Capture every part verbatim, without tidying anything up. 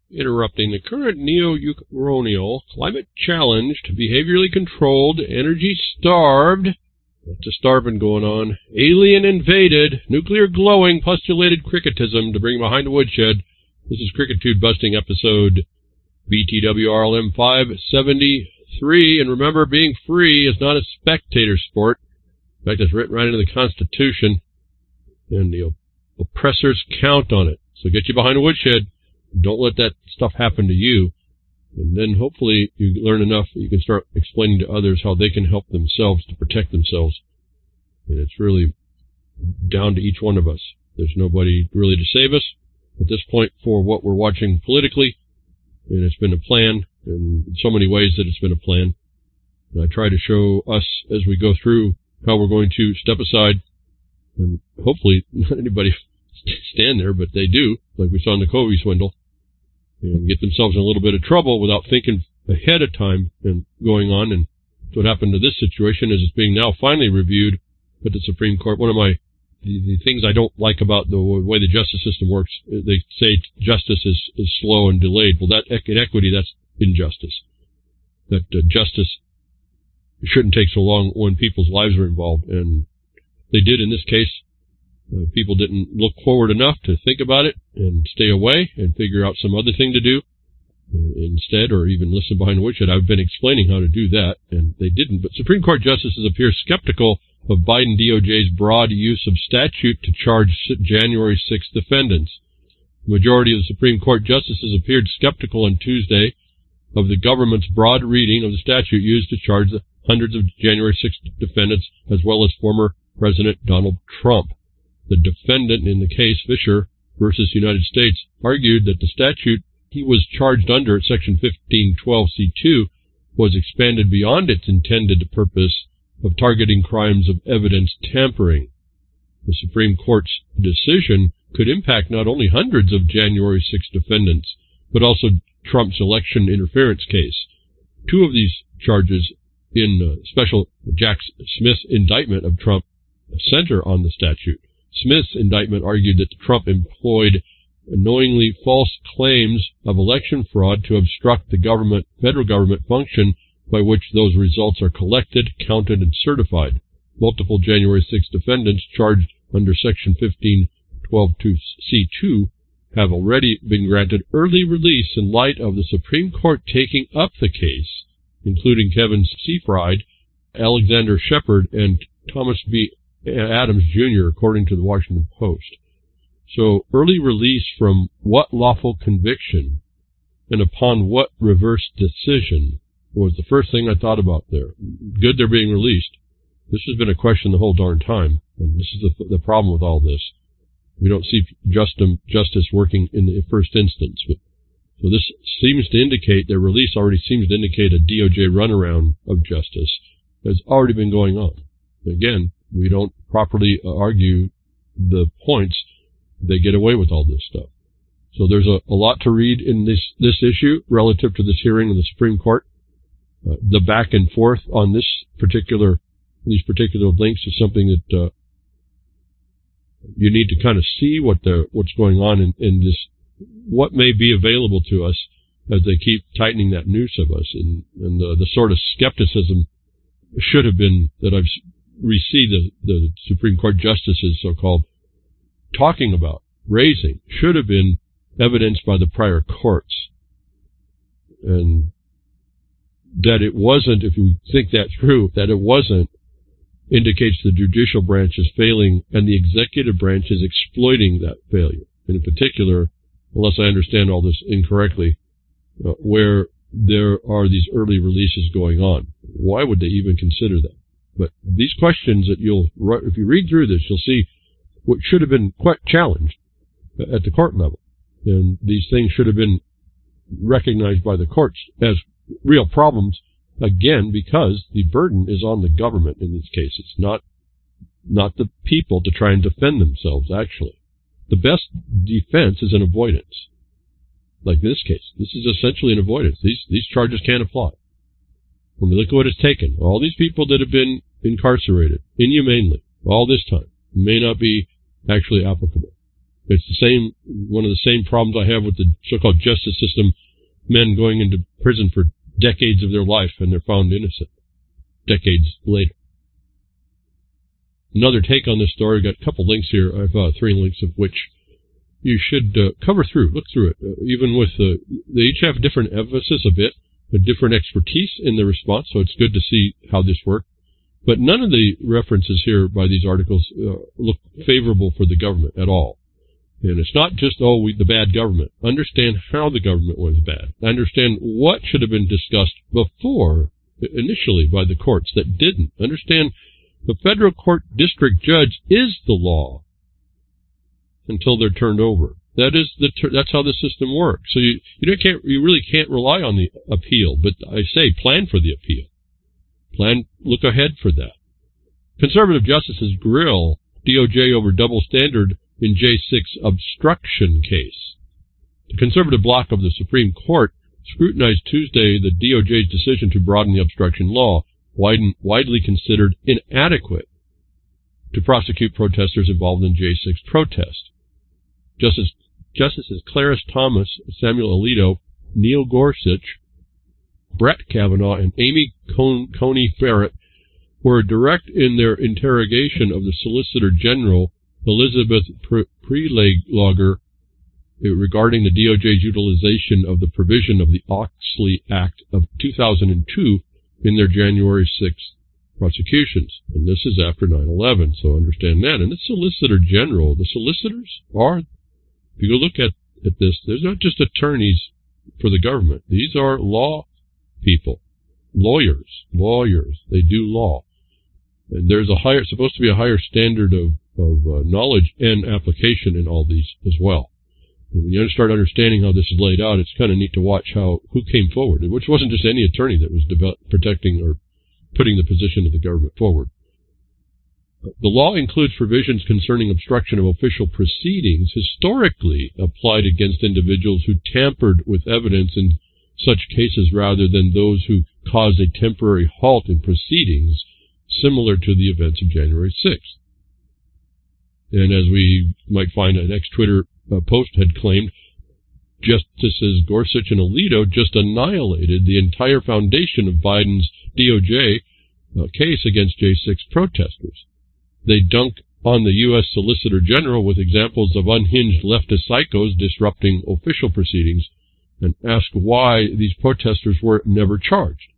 interrupting the current neo-Eucronial, climate-challenged, behaviorally controlled, energy-starved, what's a starving going on, alien-invaded, nuclear-glowing, postulated cricketism to bring behind the woodshed. This is Crickitude Busting episode B T W R L M five seventy-three, and remember, being free is not a spectator sport. In fact, it's written right into the Constitution, and the oppressors count on it. So get you behind the woodshed. Don't let that stuff happen to you. And then hopefully you learn enough that you can start explaining to others how they can help themselves to protect themselves. And it's really down to each one of us. There's nobody really to save us at this point for what we're watching politically. And it's been a plan in so many ways that it's been a plan. And I try to show us as we go through how we're going to step aside. And hopefully not anybody stand there, but they do, like we saw in the Covey swindle, and get themselves in a little bit of trouble without thinking ahead of time and going on. And what happened to this situation is it's being now finally reviewed at the Supreme Court. One of my the, the things I don't like about the way the justice system works, they say justice is, is slow and delayed. Well, that in equity, that's injustice. That uh, justice shouldn't take so long when people's lives are involved, and they did in this case. Uh, people didn't look forward enough to think about it and stay away and figure out some other thing to do uh, instead, or even listen behind the woodshed. I've been explaining how to do that, and they didn't. But Supreme Court justices appear skeptical of Biden D O J's broad use of statute to charge January sixth defendants. The majority of the Supreme Court justices appeared skeptical on Tuesday of the government's broad reading of the statute used to charge the hundreds of January sixth defendants, as well as former President Donald Trump. The defendant in the case, Fisher versus United States, argued that the statute he was charged under at Section fifteen twelve C two was expanded beyond its intended purpose of targeting crimes of evidence tampering. The Supreme Court's decision could impact not only hundreds of January sixth defendants, but also Trump's election interference case. Two of these charges in uh, special Jack Smith's indictment of Trump center on the statute. Smith's indictment argued that Trump employed knowingly false claims of election fraud to obstruct the government, federal government function by which those results are collected, counted, and certified. Multiple January sixth defendants charged under Section fifteen twelve C two have already been granted early release in light of the Supreme Court taking up the case, including Kevin Seafried, Alexander Shepard, and Thomas B. Adams Junior, according to the Washington Post. So, early release from what lawful conviction and upon what reverse decision was the first thing I thought about there. Good they're being released. This has been a question the whole darn time, and this is the, the problem with all this. We don't see justum, justice working in the first instance. But, so this seems to indicate, their release already seems to indicate a D O J runaround of justice has already been going on. Again, we don't properly argue the points. They get away with all this stuff. So there's a, a lot to read in this, this issue relative to this hearing in the Supreme Court. Uh, the back and forth on this particular, these particular links is something that, uh, you need to kind of see what the, what's going on in, in this, what may be available to us as they keep tightening that noose of us, and, and the, the sort of skepticism should have been that I've received the, the Supreme Court justices, so-called, talking about, raising, should have been evidenced by the prior courts. And that it wasn't, if we think that through, that it wasn't, indicates the judicial branch is failing and the executive branch is exploiting that failure. And in particular, unless I understand all this incorrectly, uh, where there are these early releases going on. Why would they even consider that? But these questions that you'll, if you read through this, you'll see what should have been quite challenged at the court level. And these things should have been recognized by the courts as real problems, again, because the burden is on the government in this case. It's not, not the people to try and defend themselves, actually. The best defense is an avoidance. Like this case, this is essentially an avoidance. These, these charges can't apply. When we look at what it's taken, all these people that have been incarcerated inhumanely all this time may not be actually applicable. It's the same, one of the same problems I have with the so-called justice system, men going into prison for decades of their life and they're found innocent decades later. Another take on this story, I've got a couple links here. I have uh, three links of which you should uh, cover through, look through it. Uh, even with, uh, they each have different emphasis a bit, a different expertise in the response, so it's good to see how this worked. But none of the references here by these articles uh, look favorable for the government at all. And it's not just, oh, we, the bad government. Understand how the government was bad. Understand what should have been discussed before, initially, by the courts that didn't. Understand the federal court district judge is the law until they're turned over. That is the that's how the system works. So you you don't can't you really can't rely on the appeal. But I say plan for the appeal. Plan look ahead for that. Conservative justices grill D O J over double standard in J six obstruction case. The conservative bloc of the Supreme Court scrutinized Tuesday the D O J's decision to broaden the obstruction law, widen, widely considered inadequate to prosecute protesters involved in J six protest. Justice, Justices Clarence Thomas, Samuel Alito, Neil Gorsuch, Brett Kavanaugh, and Amy Coney Barrett were direct in their interrogation of the Solicitor General Elizabeth Prelogar regarding the D O J's utilization of the provision of the Oxley Act of two thousand two in their January sixth prosecutions. And this is after nine eleven, so understand that. And the Solicitor General, the solicitors are, if you go look at, at this, there's not just attorneys for the government. These are law people, lawyers, lawyers. They do law. And there's a higher, supposed to be a higher standard of of uh, knowledge and application in all these as well. And when you start understanding how this is laid out, it's kind of neat to watch how who came forward, which wasn't just any attorney that was develop, protecting or putting the position of the government forward. The law includes provisions concerning obstruction of official proceedings historically applied against individuals who tampered with evidence in such cases rather than those who caused a temporary halt in proceedings similar to the events of January sixth. And as we might find, an ex-Twitter uh, post had claimed, Justices Gorsuch and Alito just annihilated the entire foundation of Biden's D O J uh, case against J six protesters. They dunk on the U S Solicitor General with examples of unhinged leftist psychos disrupting official proceedings and ask why these protesters were never charged.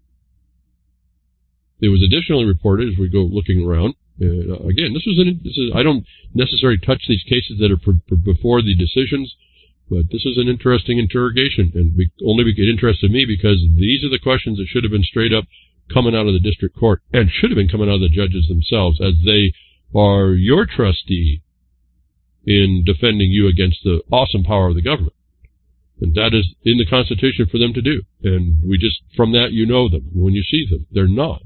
It was additionally reported, as we go looking around, Uh, again, this was an, this is, I don't necessarily touch these cases that are per, per, before the decisions, but this is an interesting interrogation, and be, only be, it interested me because these are the questions that should have been straight up coming out of the district court, and should have been coming out of the judges themselves, as they are your trustee in defending you against the awesome power of the government. And that is in the Constitution for them to do. And we just, from that, you know them when you see them. They're not.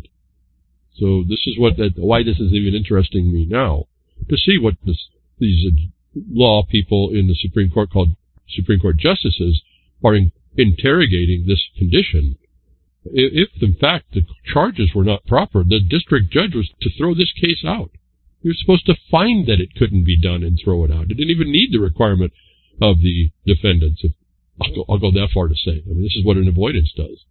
So this is what that, why this is even interesting to me now, to see what this, these uh, law people in the Supreme Court, called Supreme Court justices, are in, interrogating this condition. If, if, in fact, the charges were not proper, the district judge was to throw this case out. He was supposed to find that it couldn't be done and throw it out. It didn't even need the requirement of the defendants. If, I'll, go, I'll go that far to say. I mean, this is what an avoidance does.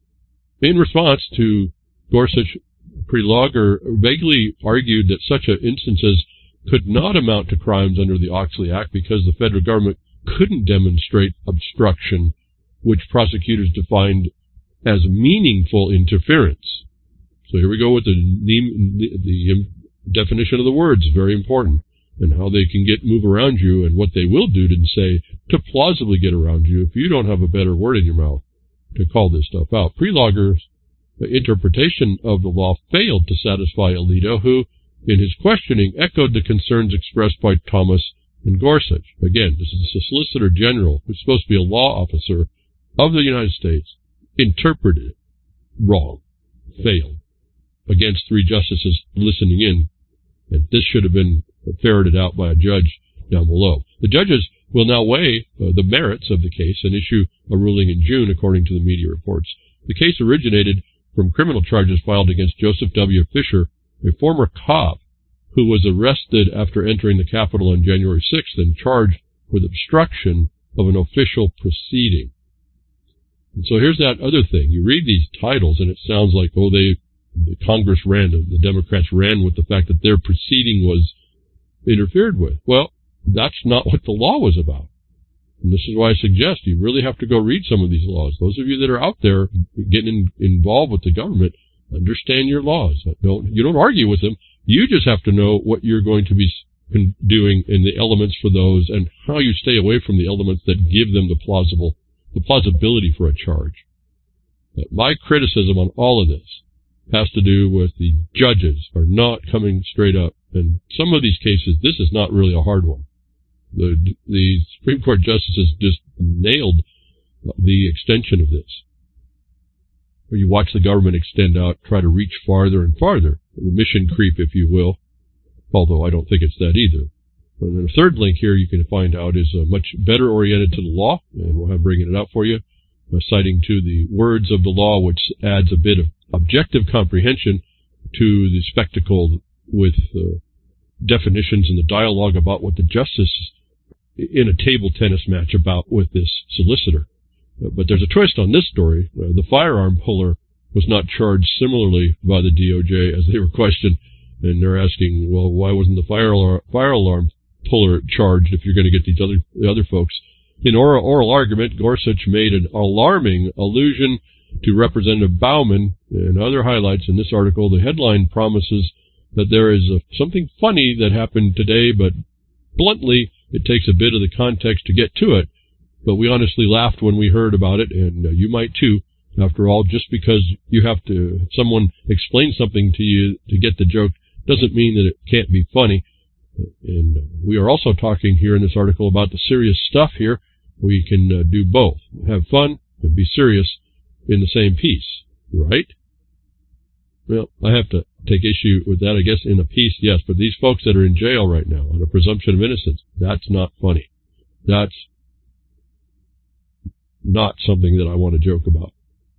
In response to Gorsuch, Prelogar vaguely argued that such instances could not amount to crimes under the Oxley Act because the federal government couldn't demonstrate obstruction, which prosecutors defined as meaningful interference. So here we go with the, the, the definition of the words, very important, and how they can get move around you and what they will do to say to plausibly get around you if you don't have a better word in your mouth to call this stuff out. Prelogar's interpretation of the law failed to satisfy Alito, who, in his questioning, echoed the concerns expressed by Thomas and Gorsuch. Again, this is the Solicitor General, who's supposed to be a law officer of the United States, interpreted it wrong, failed, against three justices listening in, and this should have been ferreted out by a judge down below. The judges will now weigh uh, the merits of the case and issue a ruling in June, according to the media reports. The case originated from criminal charges filed against Joseph W. Fisher, a former cop who was arrested after entering the Capitol on January sixth and charged with obstruction of an official proceeding. And so here's that other thing. You read these titles and it sounds like, oh, they, the Congress ran, the Democrats ran with the fact that their proceeding was interfered with. Well, that's not what the law was about. And this is why I suggest you really have to go read some of these laws. Those of you that are out there getting in, involved with the government, understand your laws. Don't, you don't argue with them. You just have to know what you're going to be doing and the elements for those and how you stay away from the elements that give them the plausible, the plausibility for a charge. But my criticism on all of this has to do with the judges are not coming straight up. And some of these cases, this is not really a hard one. The, the Supreme Court justices just nailed the extension of this. Where you watch the government extend out, try to reach farther and farther. Mission creep, if you will. Although I don't think it's that either. And then a third link here you can find out is uh, much better oriented to the law, and we'll have bringing it out for you, uh, citing to the words of the law, which adds a bit of objective comprehension to the spectacle with uh, definitions and the dialogue about what the justice in a table tennis match about with this solicitor. Uh, but there's a twist on this story. Uh, the firearm puller was not charged similarly by the D O J as they were questioned. And they're asking, well, why wasn't the fire alarm, fire alarm puller charged if you're going to get these other the other folks? In oral, oral argument, Gorsuch made an alarming allusion to Representative Bauman and other highlights in this article. The headline promises that there is a, something funny that happened today, but bluntly, it takes a bit of the context to get to it. But we honestly laughed when we heard about it, and uh, you might too. After all, just because you have to someone explain something to you to get the joke doesn't mean that it can't be funny. And we are also talking here in this article about the serious stuff here. We can uh, do both. Have fun and be serious in the same piece, right? Well, I have to take issue with that, I guess, in a piece, yes. But these folks that are in jail right now on a presumption of innocence, that's not funny. That's not something that I want to joke about.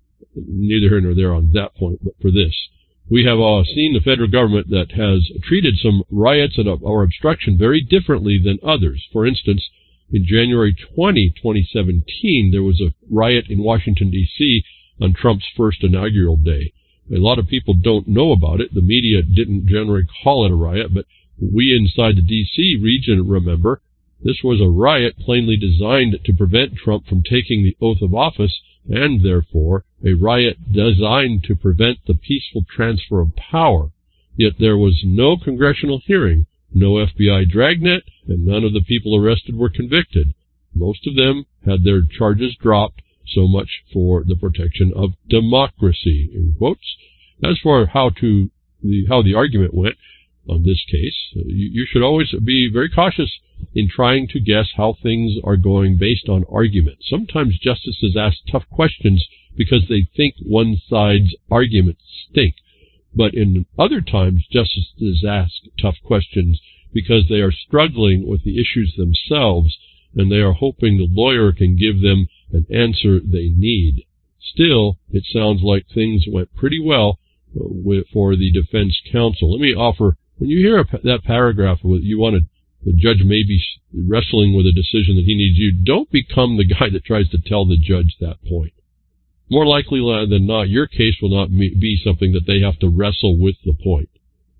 Neither here nor there on that point, but for this. We have uh, seen the federal government that has treated some riots and, or obstruction very differently than others. For instance, in January twentieth, twenty seventeen, there was a riot in Washington, D C on Trump's first inaugural day. A lot of people don't know about it. The media didn't generally call it a riot, but we inside the D C region remember this was a riot plainly designed to prevent Trump from taking the oath of office, and therefore a riot designed to prevent the peaceful transfer of power. Yet there was no congressional hearing, no F B I dragnet, and none of the people arrested were convicted. Most of them had their charges dropped, so much for the protection of democracy, in quotes. As for how to the how the argument went on this case, you, you should always be very cautious in trying to guess how things are going based on argument. Sometimes justices ask tough questions because they think one side's arguments stink. But in other times, justices ask tough questions because they are struggling with the issues themselves, and they are hoping the lawyer can give them an answer they need. Still, it sounds like things went pretty well uh, for the defense counsel. Let me offer, when you hear a, that paragraph, you want to the judge may be wrestling with a decision that he needs you, don't become the guy that tries to tell the judge that point. More likely than not, your case will not be something that they have to wrestle with the point.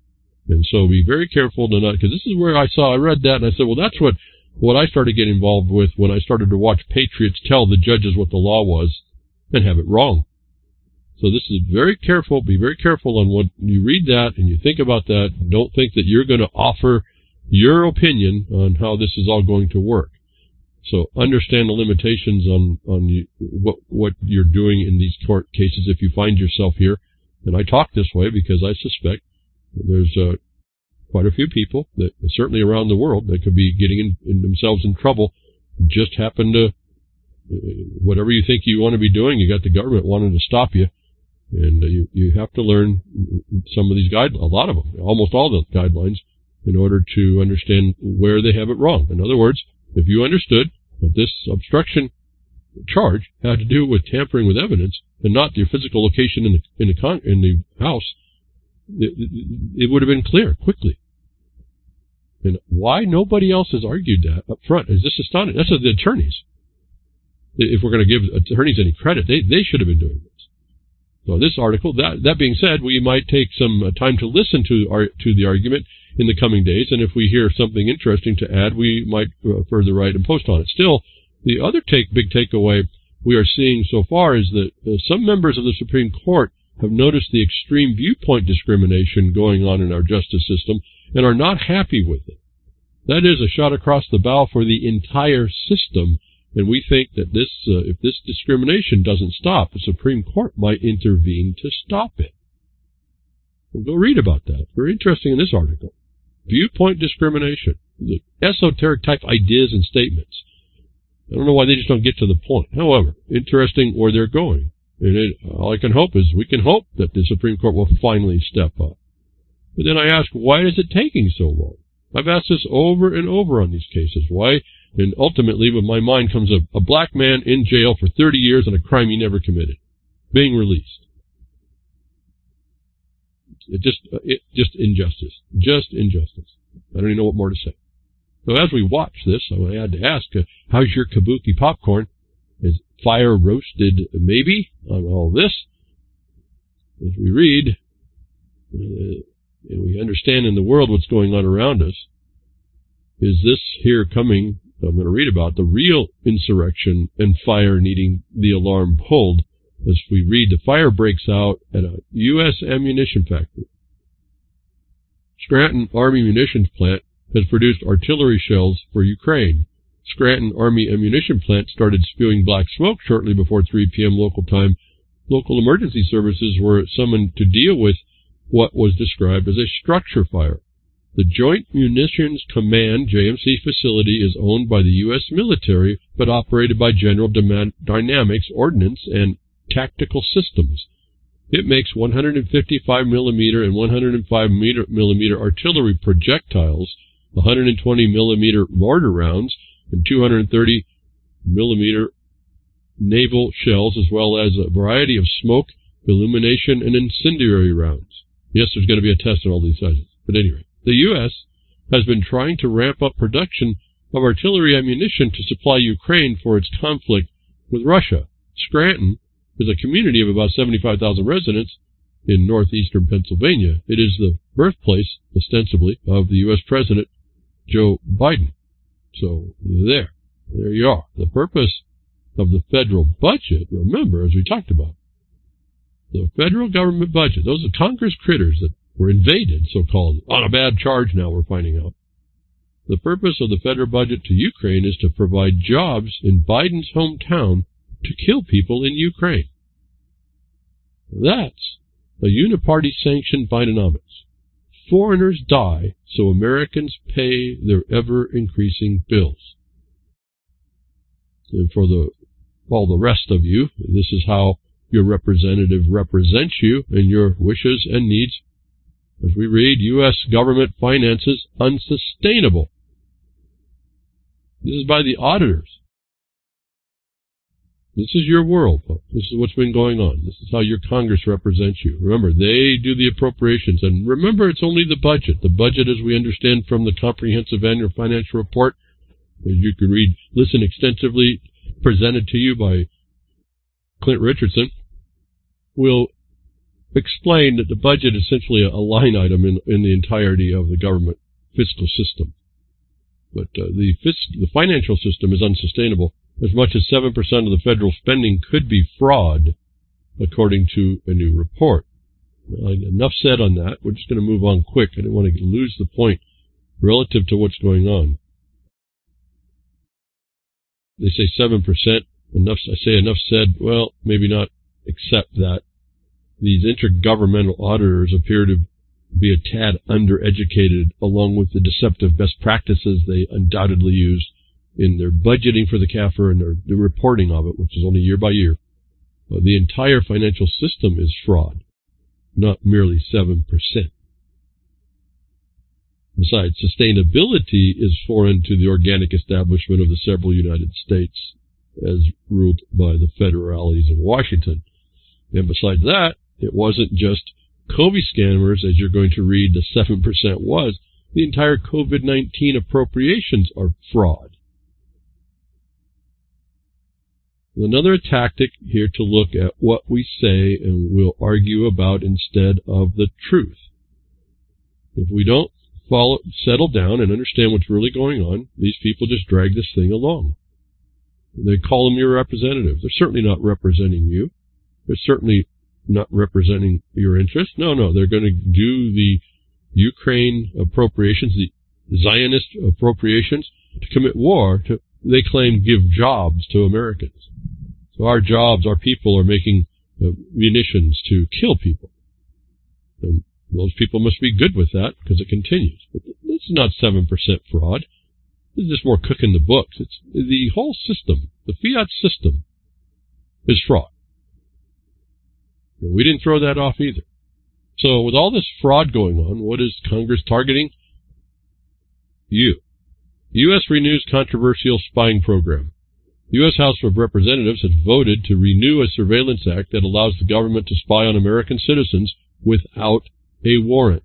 And so be very careful to not, because this is where I saw, I read that and I said, well, that's what, what I started getting involved with when I started to watch patriots tell the judges what the law was and have it wrong. So this is very careful, be very careful on what you read that and you think about that. Don't think that you're going to offer your opinion on how this is all going to work. So understand the limitations on, on you, what, what you're doing in these court cases if you find yourself here. And I talk this way because I suspect there's uh, quite a few people, that certainly around the world, that could be getting in, in themselves in trouble, just happen to, uh, whatever you think you want to be doing, you got the government wanting to stop you. And uh, you, you have to learn some of these guidelines, a lot of them, almost all the guidelines, in order to understand where they have it wrong. In other words, if you understood that this obstruction charge had to do with tampering with evidence and not your physical location in the in the con- in the house, it, it would have been clear quickly. And why nobody else has argued that up front is just astonishing. That's the attorneys. If we're going to give attorneys any credit, they, they should have been doing this. So this article, that, that being said, we might take some uh, time to listen to our, to the argument in the coming days, and if we hear something interesting to add, we might uh, further write and post on it. Still, the other take, big takeaway we are seeing so far is that uh, some members of the Supreme Court have noticed the extreme viewpoint discrimination going on in our justice system and are not happy with it. That is a shot across the bow for the entire system, and we think that this, uh, if this discrimination doesn't stop, the Supreme Court might intervene to stop it. We'll go read about that. Very interesting in this article. Viewpoint discrimination, the esoteric type ideas and statements. I don't know why they just don't get to the point. However, interesting where they're going. And it, all I can hope is we can hope that the Supreme Court will finally step up. But then I ask, why is it taking so long? I've asked this over and over on these cases. Why? And ultimately, with my mind comes a, a black man in jail for thirty years on a crime he never committed, being released. It just, it just injustice, just injustice. I don't even know what more to say. So as we watch this, I had to ask, uh, how's your kabuki popcorn? Is fire roasted maybe on all this? As we read, uh, and we understand in the world what's going on around us, is this here coming, I'm going to read about, the real insurrection and fire needing the alarm pulled. As we read, the fire breaks out at a U S ammunition factory. Scranton Army Munitions Plant has produced artillery shells for Ukraine. Scranton Army Ammunition Plant started spewing black smoke shortly before three p.m. local time. Local emergency services were summoned to deal with what was described as a structure fire. The Joint Munitions Command J M C facility is owned by the U S military, but operated by General Dynamics Ordnance and Tactical Systems. It makes one hundred fifty-five millimeter and one hundred five millimeter artillery projectiles, one hundred twenty millimeter mortar rounds, and two hundred thirty millimeter naval shells, as well as a variety of smoke, illumination, and incendiary rounds. Yes, there's going to be a test on all these sizes. But anyway, the U S has been trying to ramp up production of artillery ammunition to supply Ukraine for its conflict with Russia. Scranton is a community of about seventy-five thousand residents in northeastern Pennsylvania. It is the birthplace, ostensibly, of the U S President Joe Biden. So there, there you are. The purpose of the federal budget, remember, as we talked about, the federal government budget, those are Congress critters that were invaded, so-called, on a bad charge now we're finding out. The purpose of the federal budget to Ukraine is to provide jobs in Biden's hometown to kill people in Ukraine. That's a uniparty sanctioned Bidenomics. Foreigners die so Americans pay their ever-increasing bills. And for the all the rest of you, this is how your representative represents you and your wishes and needs. As we read, U S government finances unsustainable. This is by the auditors. This is your world, folks. This is what's been going on. This is how your Congress represents you. Remember, they do the appropriations. And remember, it's only the budget. The budget, as we understand from the Comprehensive Annual Financial Report, as you can read, listen extensively, presented to you by Clint Richardson, will explain that the budget is essentially a line item in, in the entirety of the government fiscal system. But uh, the, fisc- the financial system is unsustainable. As much as seven percent of the federal spending could be fraud, according to a new report. Uh, enough said on that. We're just going to move on quick. I didn't want to lose the point relative to what's going on. They say seven percent. Enough, I say enough said. Well, maybe not accept that. These intergovernmental auditors appear to be a tad undereducated, along with the deceptive best practices they undoubtedly use in their budgeting for the C A F R and their, their reporting of it, which is only year by year. Uh, the entire financial system is fraud, not merely seven percent. Besides, sustainability is foreign to the organic establishment of the several United States as ruled by the federalities in Washington. And besides that, it wasn't just COVID scammers, as you're going to read, the seven percent was. the entire COVID nineteen appropriations are fraud. Another tactic here to look at what we say and we'll argue about instead of the truth. If we don't follow, settle down and understand what's really going on, these people just drag this thing along. They call them your representatives. They're certainly not representing you. They're certainly not representing your interests. No, no, they're going to do the Ukraine appropriations, the Zionist appropriations, to commit war, to, they claim, give jobs to Americans. So our jobs, our people are making uh, munitions to kill people. And those people must be good with that because it continues. But this is not seven percent fraud. This is just more cooking the books. It's the whole system, the fiat system, is fraud. And we didn't throw that off either. So with all this fraud going on, what is Congress targeting? You. The U S renews controversial spying program. The U S House of Representatives has voted to renew a surveillance act that allows the government to spy on American citizens without a warrant.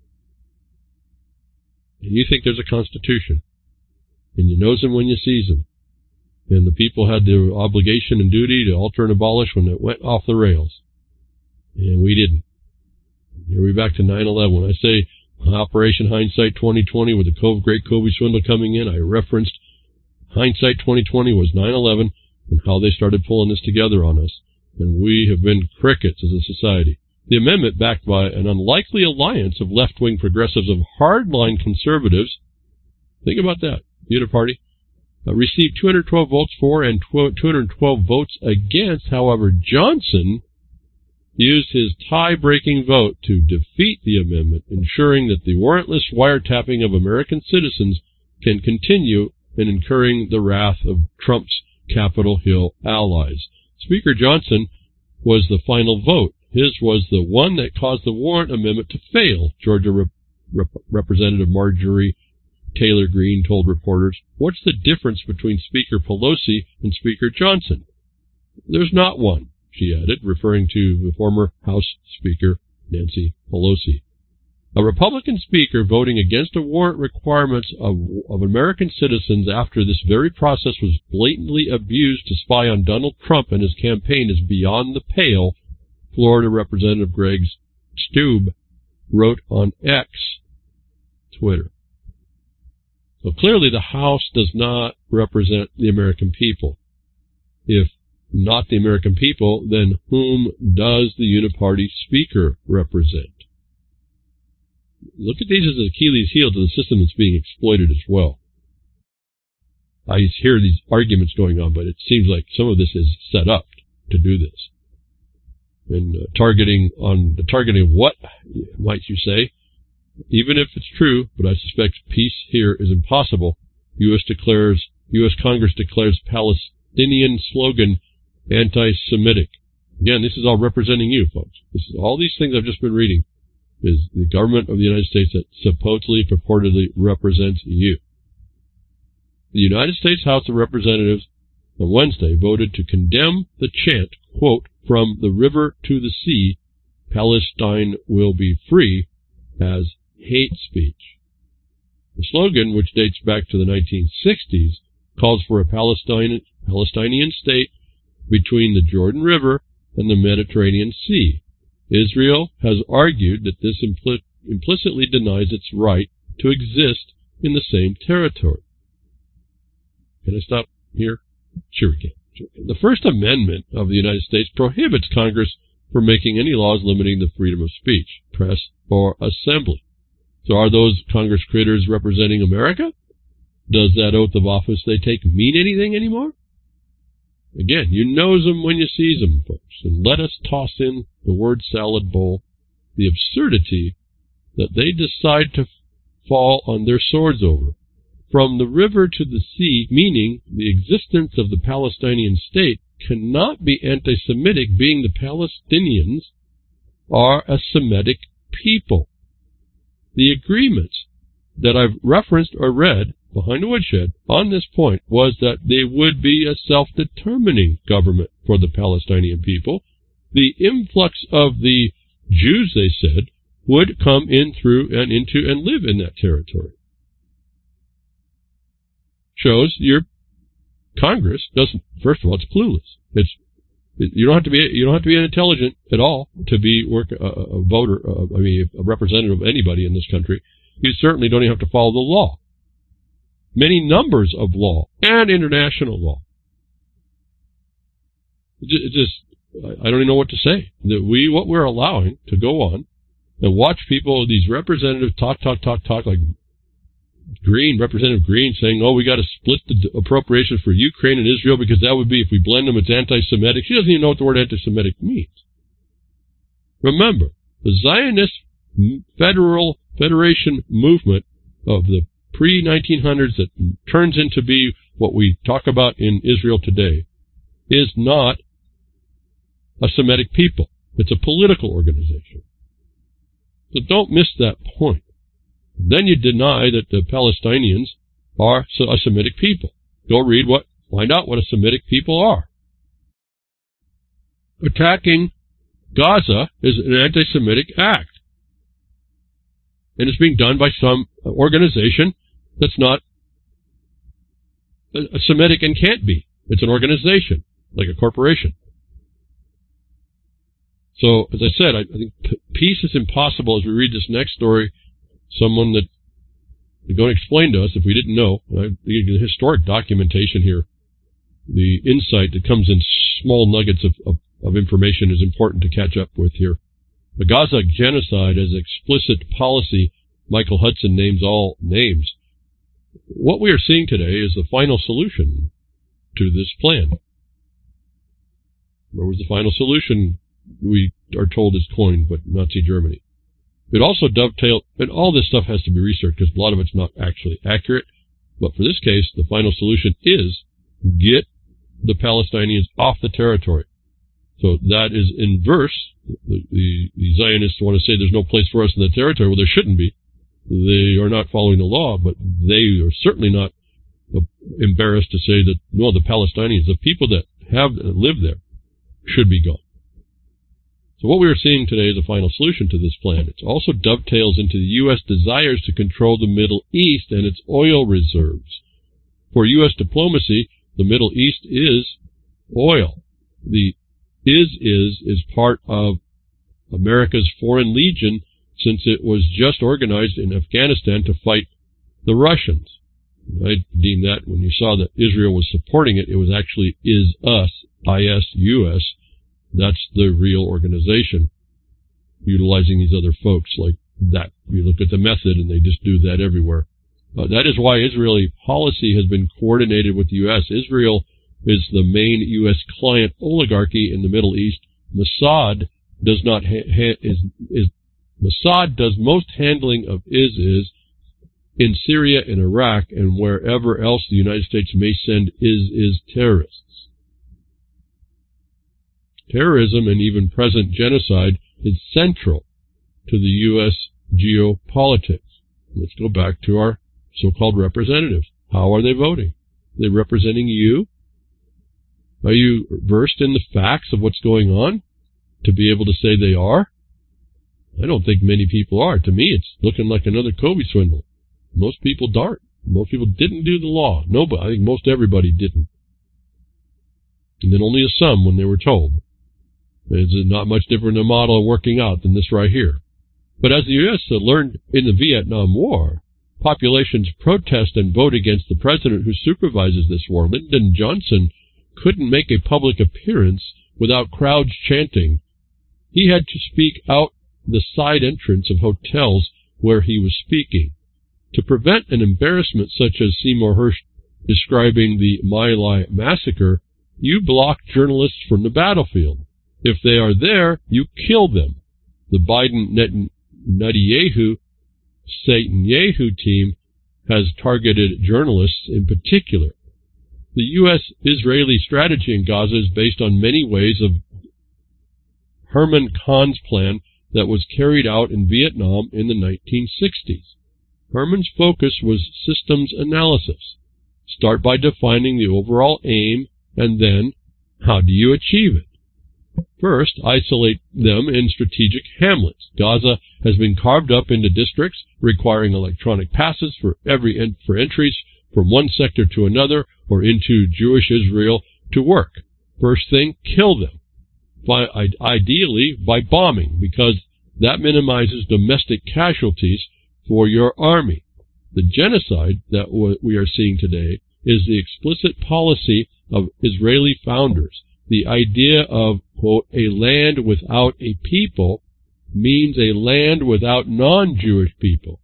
And you think there's a constitution, and you knows them when you sees them. And the people had the obligation and duty to alter and abolish when it went off the rails. And we didn't. Here we're back to nine eleven. When I say Operation Hindsight twenty twenty with the great Kobe swindle coming in, I referenced Hindsight twenty twenty was nine eleven and how they started pulling this together on us. And we have been crickets as a society. The amendment, backed by an unlikely alliance of left-wing progressives of hardline conservatives, think about that, Uniparty, uh, received two hundred twelve votes for and two hundred twelve votes against. However, Johnson used his tie-breaking vote to defeat the amendment, ensuring that the warrantless wiretapping of American citizens can continue and incurring the wrath of Trump's Capitol Hill allies. Speaker Johnson was the final vote. His was the one that caused the warrant amendment to fail, Georgia Rep- Rep- Representative Marjorie Taylor Greene told reporters. What's the difference between Speaker Pelosi and Speaker Johnson? There's not one, she added, referring to the former House Speaker Nancy Pelosi. A Republican speaker voting against a warrant requirements of, of American citizens after this very process was blatantly abused to spy on Donald Trump and his campaign is beyond the pale, Florida Representative Greg Steube wrote on X, Twitter. So clearly the House does not represent the American people. If not the American people, then whom does the Uniparty Speaker represent? Look at these as an Achilles heel to the system that's being exploited as well. I hear these arguments going on, but it seems like some of this is set up to do this. And uh, targeting on the targeting of what, might you say? Even if it's true, but I suspect peace here is impossible, U S declares, U S Congress declares Palestinian slogan anti-Semitic. Again, this is all representing you, folks. This is all these things I've just been reading is the government of the United States that supposedly, purportedly represents you. The United States House of Representatives on Wednesday voted to condemn the chant, quote, "From the river to the sea, Palestine will be free," as hate speech. The slogan, which dates back to the nineteen sixties, calls for a Palestine, Palestinian state between the Jordan River and the Mediterranean Sea. Israel has argued that this impl- implicitly denies its right to exist in the same territory. Can I stop here? Sure we can. Sure we can. The First Amendment of the United States prohibits Congress from making any laws limiting the freedom of speech, press, or assembly. So are those Congress critters representing America? Does that oath of office they take mean anything anymore? Again, you knows them when you sees them, folks. And let us toss in the word salad bowl, the absurdity that they decide to fall on their swords over. From the river to the sea, meaning the existence of the Palestinian state cannot be anti-Semitic, being the Palestinians are a Semitic people. The agreements that I've referenced or read behind the woodshed on this point was that they would be a self-determining government for the Palestinian people. The influx of the Jews, they said, would come in through and into and live in that territory. Shows your Congress doesn't, first of all, it's clueless. It's You don't have to be you don't have to be intelligent at all to be work a, a voter. Uh, I mean, a representative of anybody in this country. You certainly don't even have to follow the law. Many numbers of law and international law. It just I don't even know what to say. That we what we're allowing to go on and watch people, these representatives talk talk talk talk like Green, Representative Green, saying, oh, we got to split the appropriations for Ukraine and Israel because that would be, if we blend them, it's anti-Semitic. She doesn't even know what the word anti-Semitic means. Remember, the Zionist federal federation movement of the pre nineteen hundreds that turns into be what we talk about in Israel today is not a Semitic people. It's a political organization. So don't miss that point. Then you deny that the Palestinians are a Semitic people. Go read what, find out what a Semitic people are. Attacking Gaza is an anti-Semitic act. And it's being done by some organization that's not a Semitic and can't be. It's an organization, like a corporation. So, as I said, I, I think peace is impossible as we read this next story. Someone that is going to explain to us, if we didn't know, uh, the historic documentation here, the insight that comes in small nuggets of, of, of information is important to catch up with here. The Gaza genocide as explicit policy, Michael Hudson names all names. What we are seeing today is the final solution to this plan. Where was the final solution we are told is coined by Nazi Germany? It also dovetailed, and all this stuff has to be researched because a lot of it's not actually accurate. But for this case, the final solution is get the Palestinians off the territory. So that is inverse. The, the, the Zionists want to say there's no place for us in the territory. Well, there shouldn't be. They are not following the law, but they are certainly not embarrassed to say that, no, the Palestinians, the people that have lived there, should be gone. So what we are seeing today is a final solution to this plan. It also dovetails into the U S desires to control the Middle East and its oil reserves. For U S diplomacy, the Middle East is oil. The is is is part of America's Foreign Legion since it was just organized in Afghanistan to fight the Russians. I deem that when you saw that Israel was supporting it, it was actually is us, I S U S. That's the real organization, utilizing these other folks like that. You look at the method, and they just do that everywhere. Uh, that is why Israeli policy has been coordinated with the U S. Israel is the main U S client oligarchy in the Middle East. Mossad does not ha- ha- is is Mossad does most handling of is is in Syria and Iraq and wherever else the United States may send is is terrorists. Terrorism and even present genocide is central to the U S geopolitics. Let's go back to our so-called representatives. How are they voting? Are they representing you? Are you versed in the facts of what's going on to be able to say they are? I don't think many people are. To me, it's looking like another Kobe swindle. Most people don't. Most people didn't do the law. Nobody. I think most everybody didn't. And then only a some when they were told. It's not much different a model working out than this right here. But as the U S learned in the Vietnam War, populations protest and vote against the president who supervises this war. Lyndon Johnson couldn't make a public appearance without crowds chanting. He had to speak out the side entrance of hotels where he was speaking. To prevent an embarrassment such as Seymour Hersh describing the My Lai massacre, you block journalists from the battlefield. If they are there, you kill them. The Biden Netanyahu Netanyahu team has targeted journalists in particular. The U S-Israeli strategy in Gaza is based on many ways of Herman Kahn's plan that was carried out in Vietnam in the nineteen sixties. Herman's focus was systems analysis. Start by defining the overall aim, and then, how do you achieve it? First, isolate them in strategic hamlets. Gaza has been carved up into districts requiring electronic passes for every en- for entries from one sector to another or into Jewish Israel to work. First thing, kill them. By, ideally by bombing, because that minimizes domestic casualties for your army. The genocide that we are seeing today is the explicit policy of Israeli founders. The idea of, quote, a land without a people means a land without non-Jewish people.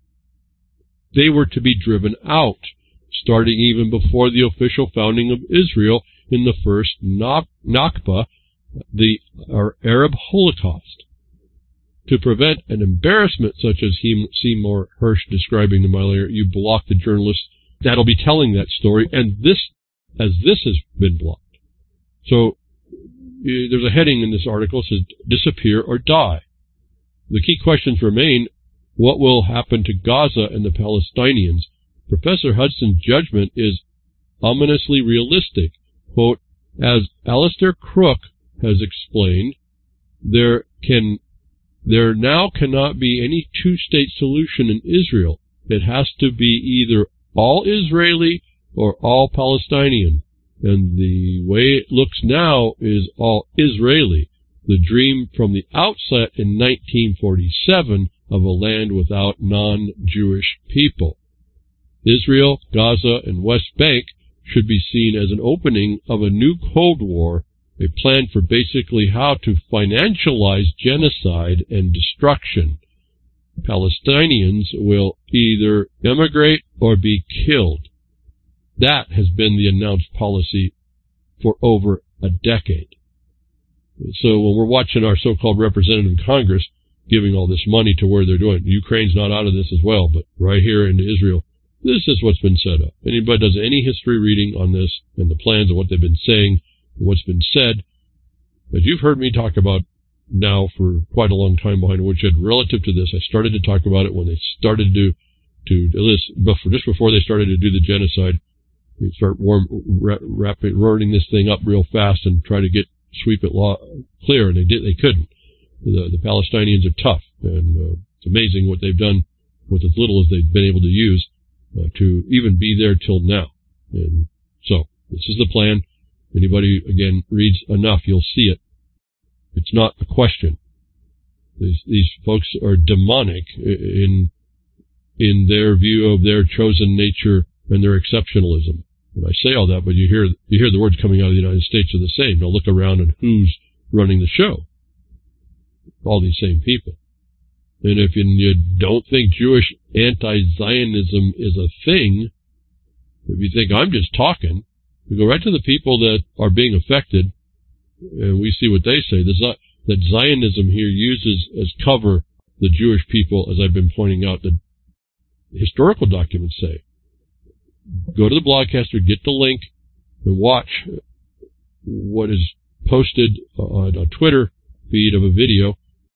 They were to be driven out, starting even before the official founding of Israel in the first Nakba, the Arab Holocaust. To prevent an embarrassment such as Seymour Hersh describing to Miller, you block the journalists that'll be telling that story, and this, as this has been blocked. So there's a heading in this article that says, disappear or die. The key questions remain, what will happen to Gaza and the Palestinians? Professor Hudson's judgment is ominously realistic. Quote, as Alistair Crook has explained, there can there now cannot be any two-state solution in Israel. It has to be either all Israeli or all Palestinian. And the way it looks now is all Israeli. The dream from the outset in nineteen forty-seven of a land without non-Jewish people. Israel, Gaza, and West Bank should be seen as an opening of a new Cold War, a plan for basically how to financialize genocide and destruction. Palestinians will either emigrate or be killed. That has been the announced policy for over a decade. So when we're watching our so-called representative in Congress giving all this money to where they're doing, Ukraine's not out of this as well, but right here into Israel, this is what's been set up. Anybody does any history reading on this and the plans of what they've been saying, what's been said, as you've heard me talk about now for quite a long time behind which relative to this, I started to talk about it when they started to to this before, just before they started to do the genocide. They start warm, rapid, running this thing up real fast and try to get sweep it law, clear, and they did. They couldn't. The, the Palestinians are tough, and uh, it's amazing what they've done with as little as they've been able to use uh, to even be there till now. And so this is the plan. Anybody, again, reads enough, you'll see it. It's not a question. These, these folks are demonic in in their view of their chosen nature and their exceptionalism. And I say all that, but you hear you hear the words coming out of the United States are the same. Now look around and who's running the show. All these same people. And if you, you don't think Jewish anti-Zionism is a thing, if you think I'm just talking, we go right to the people that are being affected, and we see what they say. The, that Zionism here uses as cover the Jewish people, as I've been pointing out, the historical documents say. Go to the Blogcaster, get the link, and watch what is posted on a Twitter feed of a video.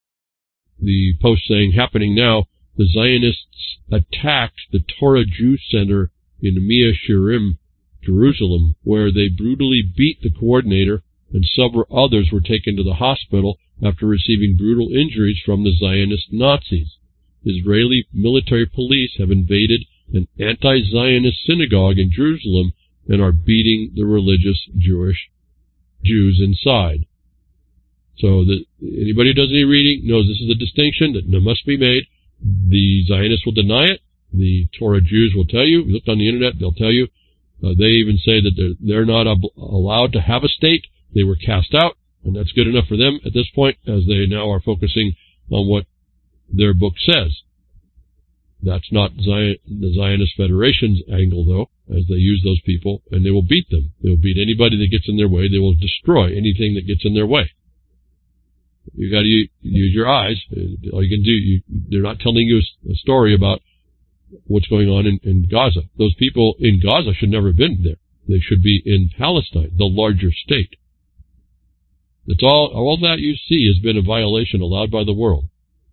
The post saying, happening now, the Zionists attacked the Torah Jew Center in Mea Shearim, Jerusalem, where they brutally beat the coordinator, and several others were taken to the hospital after receiving brutal injuries from the Zionist Nazis. Israeli military police have invaded an anti-Zionist synagogue in Jerusalem and are beating the religious Jewish Jews inside. So that anybody who does any reading knows this is a distinction that must be made. The Zionists will deny it. The Torah Jews will tell you. If you look on the internet, they'll tell you. Uh, they even say that they're, they're not ob- allowed to have a state. They were cast out, and that's good enough for them at this point, as they now are focusing on what their book says. That's not Zion, the Zionist Federation's angle, though, as they use those people, and they will beat them. They will beat anybody that gets in their way. They will destroy anything that gets in their way. You got to use, use your eyes. All you can do, you, they're not telling you a, a story about what's going on in, in Gaza. Those people in Gaza should never have been there. They should be in Palestine, the larger state. That's all, all that you see has been a violation allowed by the world.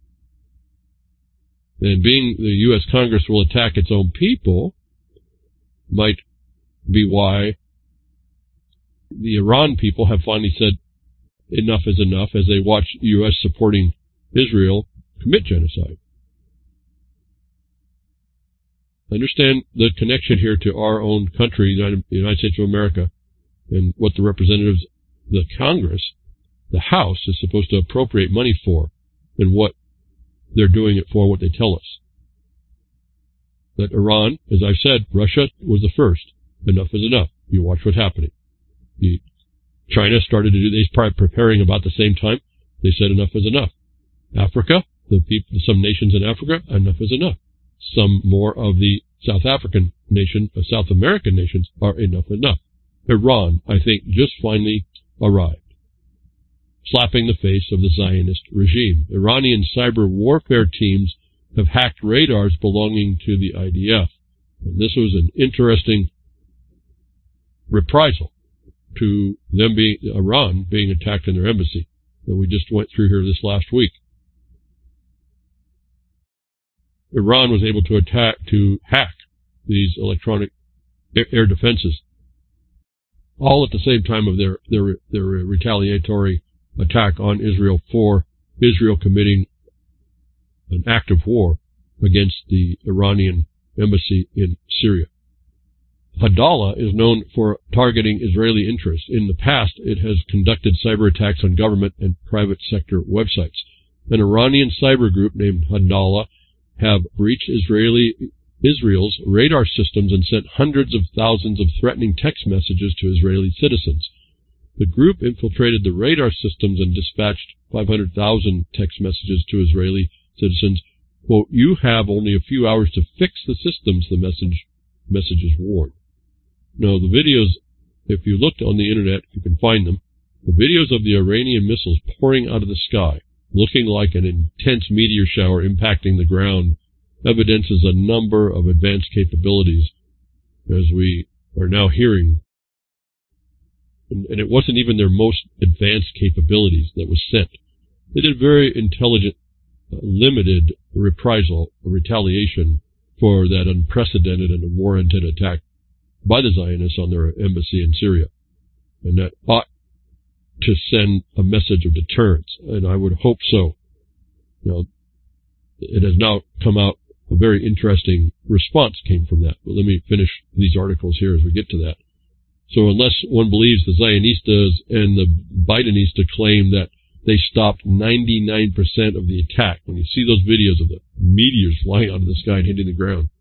And being the U S Congress will attack its own people might be why the Iran people have finally said, enough is enough as they watch U S supporting Israel commit genocide. Understand the connection here to our own country, the United States of America, and what the representatives, the Congress, the House is supposed to appropriate money for, and what they're doing it for, what they tell us. That Iran, as I've said, Russia was the first. Enough is enough. You watch what's happening. The, China started to do, they started preparing about the same time. They said enough is enough. Africa, the people, some nations in Africa, enough is enough. Some more of the South African nation, uh, South American nations are enough enough. Iran, I think, just finally arrived, slapping the face of the Zionist regime. Iranian cyber warfare teams have hacked radars belonging to the I D F. And this was an interesting reprisal to them being, Iran being attacked in their embassy that we just went through here this last week. Iran was able to attack, to hack these electronic air defenses, all at the same time of their, their, their retaliatory attack on Israel for Israel committing an act of war against the Iranian embassy in Syria. Hadallah is known for targeting Israeli interests. In the past, it has conducted cyber attacks on government and private sector websites. An Iranian cyber group named Hadallah have breached Israeli Israel's radar systems and sent hundreds of thousands of threatening text messages to Israeli citizens. The group infiltrated the radar systems and dispatched five hundred thousand text messages to Israeli citizens. Quote, "You have only a few hours to fix the systems," the message messages warned. Now, the videos, if you looked on the internet, you can find them. The videos of the Iranian missiles pouring out of the sky, looking like an intense meteor shower impacting the ground, evidences a number of advanced capabilities, as we are now hearing. And, and it wasn't even their most advanced capabilities that was sent. They did very intelligent, uh, limited reprisal, retaliation for that unprecedented and unwarranted attack by the Zionists on their embassy in Syria. And that ought to send a message of deterrence, and I would hope so. Now, it has now come out, a very interesting response came from that. But let me finish these articles here as we get to that. So unless one believes the Zionistas and the Bidenistas claim that they stopped ninety-nine percent of the attack, when you see those videos of the meteors flying out of the sky and hitting the ground,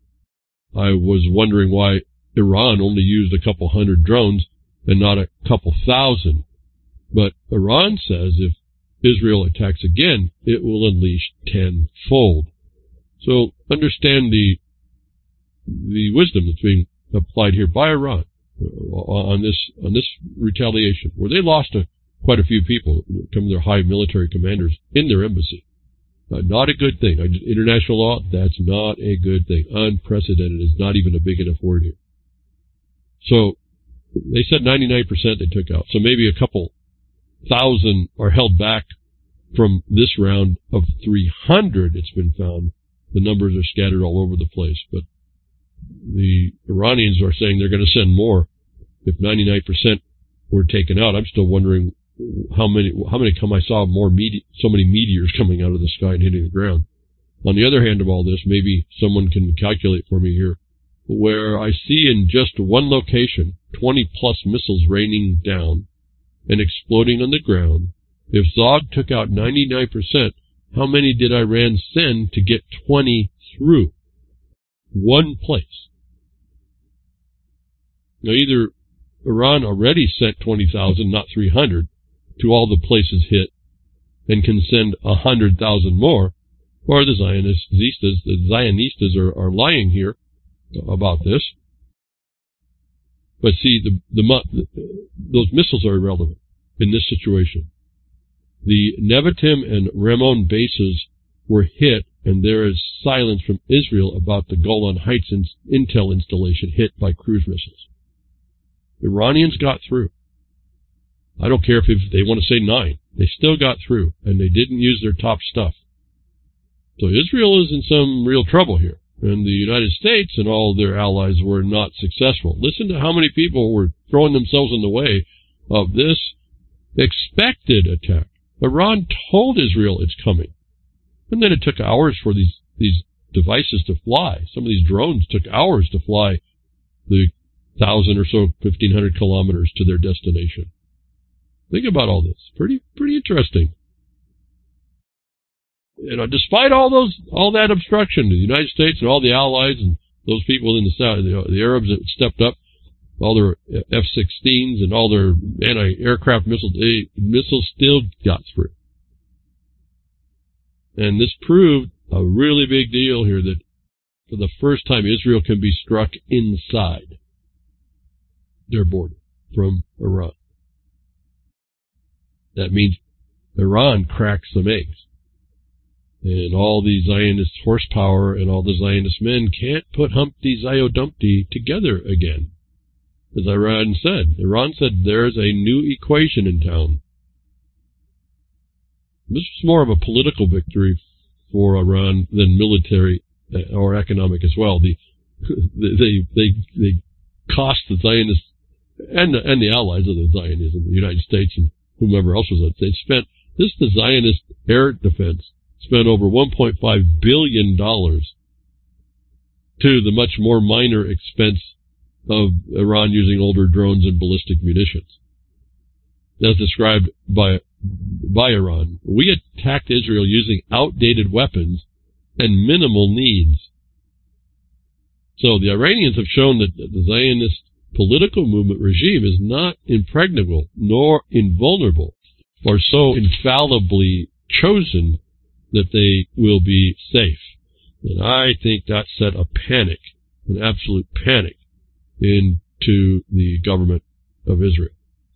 I was wondering why Iran only used a couple hundred drones and not a couple thousand. But Iran says if Israel attacks again, it will unleash tenfold. So understand the the wisdom that's being applied here by Iran on this on this retaliation, where they lost a, quite a few people, some of their high military commanders in their embassy. Uh, not a good thing. International law, that's not a good thing. Unprecedented is not even a big enough word here. So they said ninety-nine percent they took out. So maybe a couple thousand are held back from this round of three hundred, it's been found. The numbers are scattered all over the place, but the Iranians are saying they're going to send more. If ninety-nine percent were taken out, I'm still wondering how many, how many come I saw more mete- so many meteors coming out of the sky and hitting the ground. On the other hand of all this, maybe someone can calculate for me here, where I see in just one location twenty plus missiles raining down and exploding on the ground. If Zog took out ninety-nine percent, how many did Iran send to get twenty through? One place. Now either Iran already sent twenty thousand, not three hundred, to all the places hit and can send one hundred thousand more, or the Zionistas, the Zionistas are, are lying here about this. But see, the, the, those missiles are irrelevant in this situation. The Nevatim and Ramon bases were hit, and there is silence from Israel about the Golan Heights in, intel installation hit by cruise missiles. The Iranians got through. I don't care if, if they want to say nine. They still got through, and they didn't use their top stuff. So Israel is in some real trouble here, and the United States and all their allies were not successful. Listen to how many people were throwing themselves in the way of this expected attack. Iran told Israel it's coming. And then it took hours for these, these devices to fly. Some of these drones took hours to fly the thousand or so, fifteen hundred kilometers to their destination. Think about all this. Pretty, pretty interesting. You know, despite all those, all that obstruction, the United States and all the allies and those people in the south, the, the Arabs that stepped up, all their F sixteens and all their anti-aircraft missiles, missiles still got through. And this proved a really big deal here that for the first time Israel can be struck inside their border from Iran. That means Iran cracks some eggs. And all the Zionist horsepower and all the Zionist men can't put Humpty Zio-Dumpty together again. As Iran said, Iran said there's a new equation in town. This was more of a political victory for Iran than military or economic as well. The, they, they, they cost the Zionists and the, and the allies of the Zionism, the United States and whomever else was it. They spent, this the Zionist air defense spent over one point five billion dollars to the much more minor expense of Iran using older drones and ballistic munitions. As described by by Iran, we attacked Israel using outdated weapons and minimal needs. So the Iranians have shown that the Zionist political movement regime is not impregnable nor invulnerable, or so infallibly chosen that they will be safe. And I think that set a panic, an absolute panic, into the government of Israel.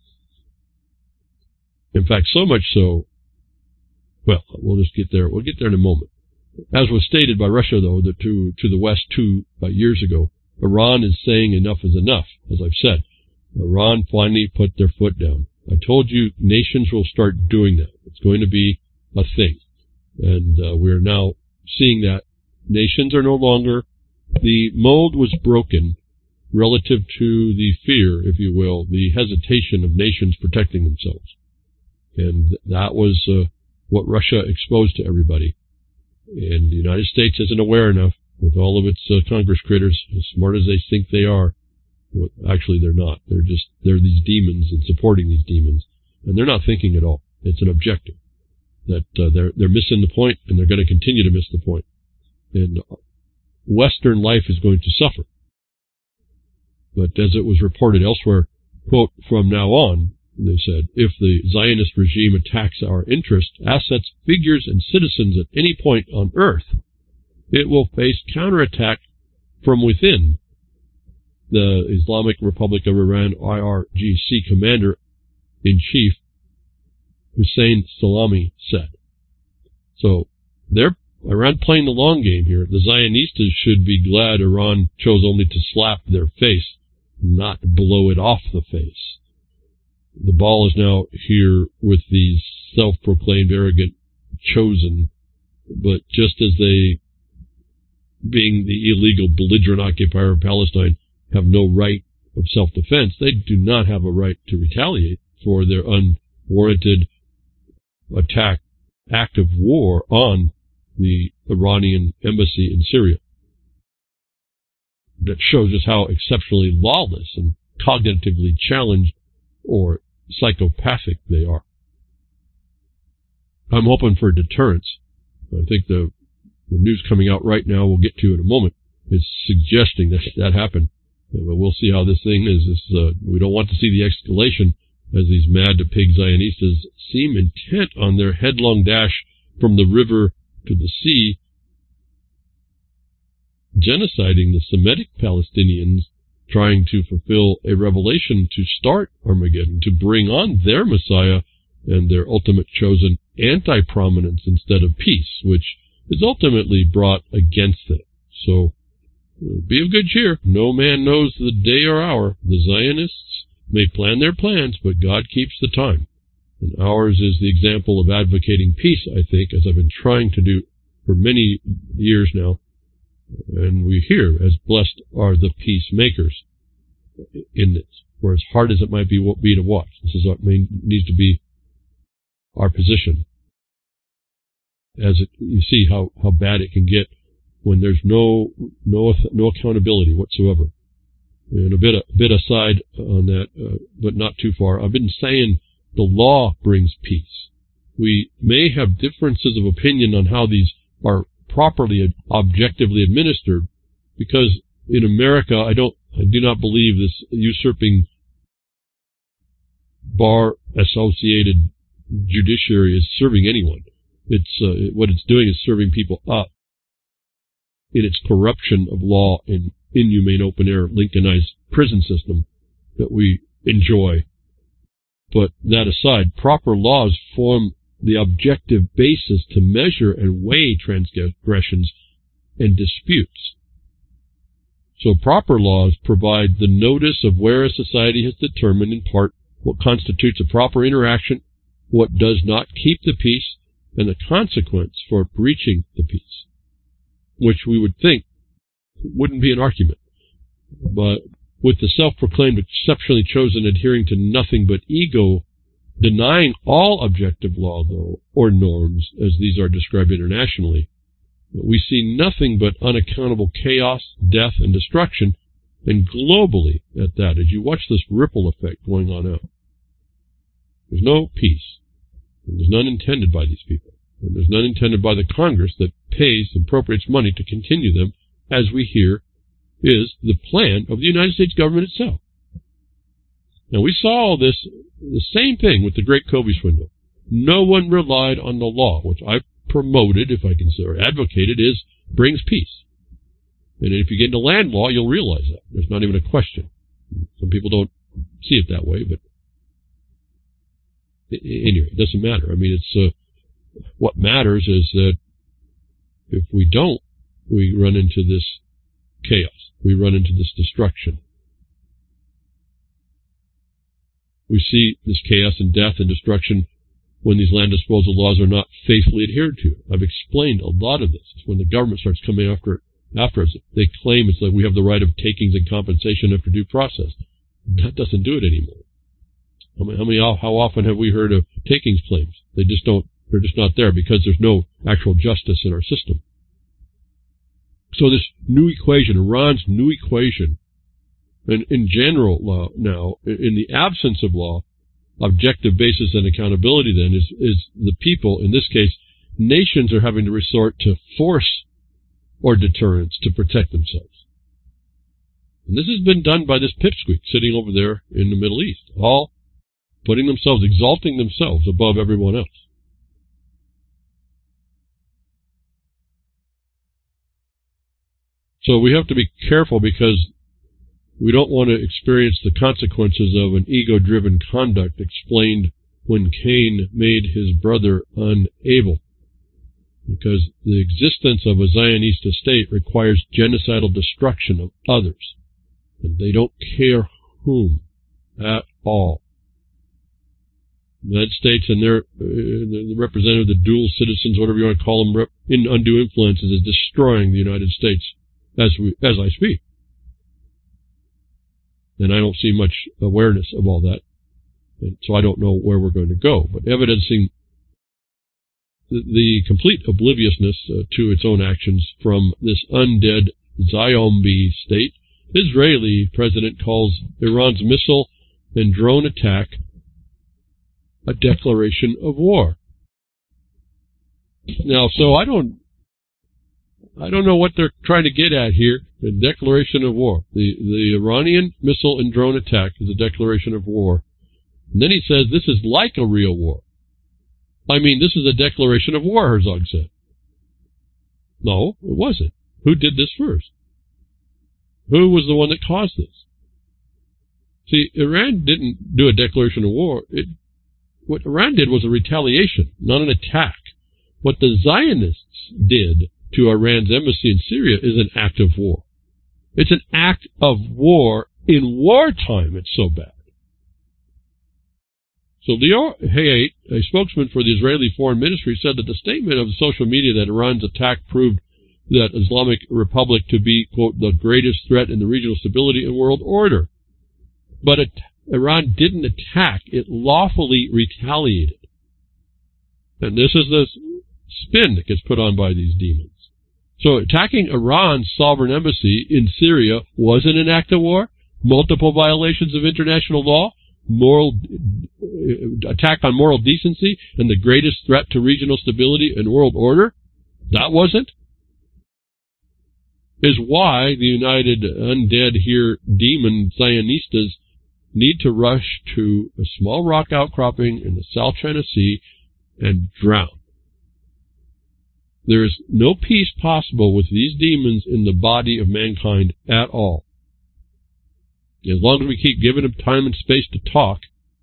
In fact, so much so, well, we'll just get there. We'll get there in a moment. As was stated by Russia, though, that to, to the West two uh, years ago, Iran is saying enough is enough. As I've said, Iran finally put their foot down. I told you nations will start doing that. It's going to be a thing. And uh, we're now seeing that nations are no longer, the mold was broken relative to the fear, if you will, the hesitation of nations protecting themselves. And that was uh, what Russia exposed to everybody. And the United States isn't aware enough, with all of its uh, Congress critters, as smart as they think they are. Well, actually, they're not. They're just, they're these demons and supporting these demons. And they're not thinking at all. It's an objective. That uh, they're they're missing the point, and they're going to continue to miss the point. And Western life is going to suffer. But as it was reported elsewhere, quote, from now on, they said, if the Zionist regime attacks our interests, assets, figures, and citizens at any point on Earth, it will face counterattack from within. The Islamic Republic of Iran I R G C Commander-in-Chief Hussein Salami said. So they're Iran playing the long game here. The Zionistas should be glad Iran chose only to slap their face, not blow it off the face. The ball is now here with these self-proclaimed arrogant chosen, but just as they, being the illegal belligerent occupier of Palestine, have no right of self-defense, they do not have a right to retaliate for their unwarranted attack, act of war on the Iranian embassy in Syria. That shows us how exceptionally lawless and cognitively challenged or psychopathic they are. I'm hoping for deterrence. I think the, the news coming out right now, we'll get to in a moment, is suggesting that that happened. But we'll see how this thing is. This, uh, we don't want to see the escalation as these mad pig Zionistas seem intent on their headlong dash from the river to the sea, genociding the Semitic Palestinians, trying to fulfill a revelation to start Armageddon, to bring on their Messiah and their ultimate chosen anti-prominence instead of peace, which is ultimately brought against them. So, be of good cheer. No man knows the day or hour. The Zionists may plan their plans, but God keeps the time. And ours is the example of advocating peace, I think, as I've been trying to do for many years now. And we hear, as blessed are the peacemakers in this. For as hard as it might be, be to watch, this is what needs to be our position. As it, you see how, how bad it can get when there's no no no accountability whatsoever. And a bit a bit aside on that, uh, but not too far. I've been saying the law brings peace. We may have differences of opinion on how these are properly, objectively administered, because in America, I don't, I do not believe this usurping bar-associated judiciary is serving anyone. It's uh, what it's doing is serving people up in its corruption of law and inhumane open-air Lincolnized prison system that we enjoy. But that aside, proper laws form the objective basis to measure and weigh transgressions and disputes. So proper laws provide the notice of where a society has determined in part what constitutes a proper interaction, what does not keep the peace, and the consequence for breaching the peace, which we would think wouldn't be an argument. But with the self-proclaimed exceptionally chosen adhering to nothing but ego, denying all objective law, though, or norms, as these are described internationally, we see nothing but unaccountable chaos, death, and destruction, and globally at that, as you watch this ripple effect going on out. There's no peace. There's none intended by these people. And there's none intended by the Congress that pays and appropriates money to continue them, as we hear is the plan of the United States government itself. Now, we saw all this, the same thing with the Great Covey swindle. No one relied on the law, which I promoted, if I can say, or advocated, is brings peace. And if you get into land law, you'll realize that. There's not even a question. Some people don't see it that way, but anyway, it doesn't matter. I mean, it's uh, what matters is that if we don't, we run into this chaos. We run into this destruction. We see this chaos and death and destruction when these land disposal laws are not faithfully adhered to. I've explained a lot of this. It's when the government starts coming after after us. They claim it's like we have the right of takings and compensation after due process. That doesn't do it anymore. How many, how many, how often have we heard of takings claims? They just don't, they're just not there because there's no actual justice in our system. So this new equation, Iran's new equation, and in general law now, in the absence of law, objective basis and accountability then is, is the people, in this case, nations are having to resort to force or deterrence to protect themselves. And this has been done by this pipsqueak sitting over there in the Middle East, all putting themselves, exalting themselves above everyone else. So we have to be careful because we don't want to experience the consequences of an ego-driven conduct explained when Cain made his brother unable. Because the existence of a Zionist state requires genocidal destruction of others. And they don't care whom at all. The United States and their uh, the representative, the dual citizens, whatever you want to call them, rep, in undue influences, is destroying the United States as we as I speak. And I don't see much awareness of all that. And so I don't know where we're going to go. But evidencing the, the complete obliviousness uh, to its own actions from this undead zombie state, Israeli president calls Iran's missile and drone attack a declaration of war. Now, so I don't I don't know what they're trying to get at here. The declaration of war. The, the Iranian missile and drone attack is a declaration of war. And then he says this is like a real war. I mean, this is a declaration of war, Herzog said. No, it wasn't. Who did this first? Who was the one that caused this? See, Iran didn't do a declaration of war. It, what Iran did was a retaliation, not an attack. What the Zionists did to Iran's embassy in Syria is an act of war. It's an act of war in wartime. It's so bad. So Lior Hayat, a spokesman for the Israeli Foreign Ministry, said that the statement of social media that Iran's attack proved that Islamic Republic to be, quote, the greatest threat in the regional stability and world order. But it, Iran didn't attack. It lawfully retaliated. And this is the spin that gets put on by these demons. So attacking Iran's sovereign embassy in Syria wasn't an act of war, multiple violations of international law, moral uh, attack on moral decency, and the greatest threat to regional stability and world order. That wasn't. Is why the United Undead here demon Zionistas need to rush to a small rock outcropping in the South China Sea and drown. There is no peace possible with these demons in the body of mankind at all. As long as we keep giving them time and space to talk,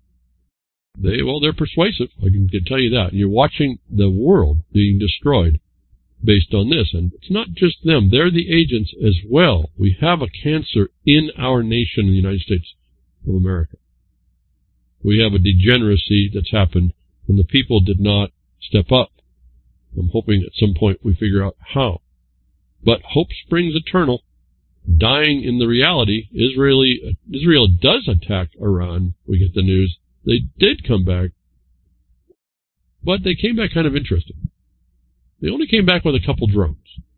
they, well, they're persuasive. I can tell you that. You're watching the world being destroyed based on this. And it's not just them. They're the agents as well. We have a cancer in our nation, in the United States of America. We have a degeneracy that's happened, and the people did not step up. I'm hoping at some point we figure out how. But hope springs eternal. Dying in the reality, Israeli, Israel does attack Iran. We get the news. They did come back, but they came back kind of interesting. They only came back with a couple drones.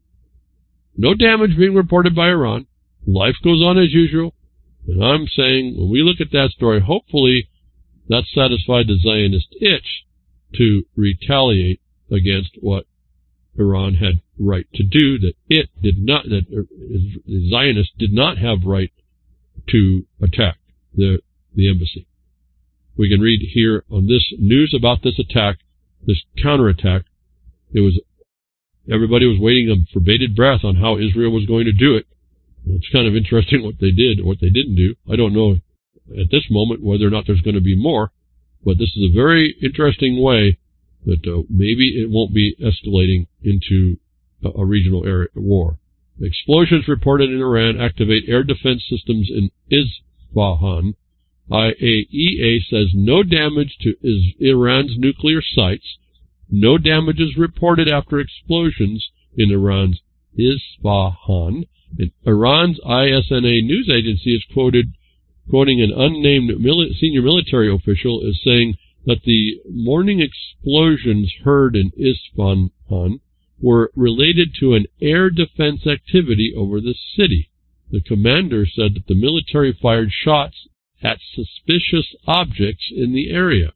No damage being reported by Iran. Life goes on as usual. And I'm saying, when we look at that story, hopefully that satisfied the Zionist itch to retaliate against what Iran had right to do, that it did not, that the Zionists did not have right to attack the, the embassy. We can read here on this news about this attack, this counterattack. It was, everybody was waiting on bated breath on how Israel was going to do it. It's kind of interesting what they did, what they didn't do. I don't know at this moment whether or not there's going to be more, but this is a very interesting way that uh, maybe it won't be escalating into a, a regional area war. Explosions reported in Iran activate air defense systems in Isfahan. I A E A says no damage to is Iran's nuclear sites. No damages reported after explosions in Iran's Isfahan. And Iran's I S N A news agency is quoted, quoting an unnamed mili- senior military official as saying that the morning explosions heard in Isfahan were related to an air defense activity over the city. The commander said that the military fired shots at suspicious objects in the area.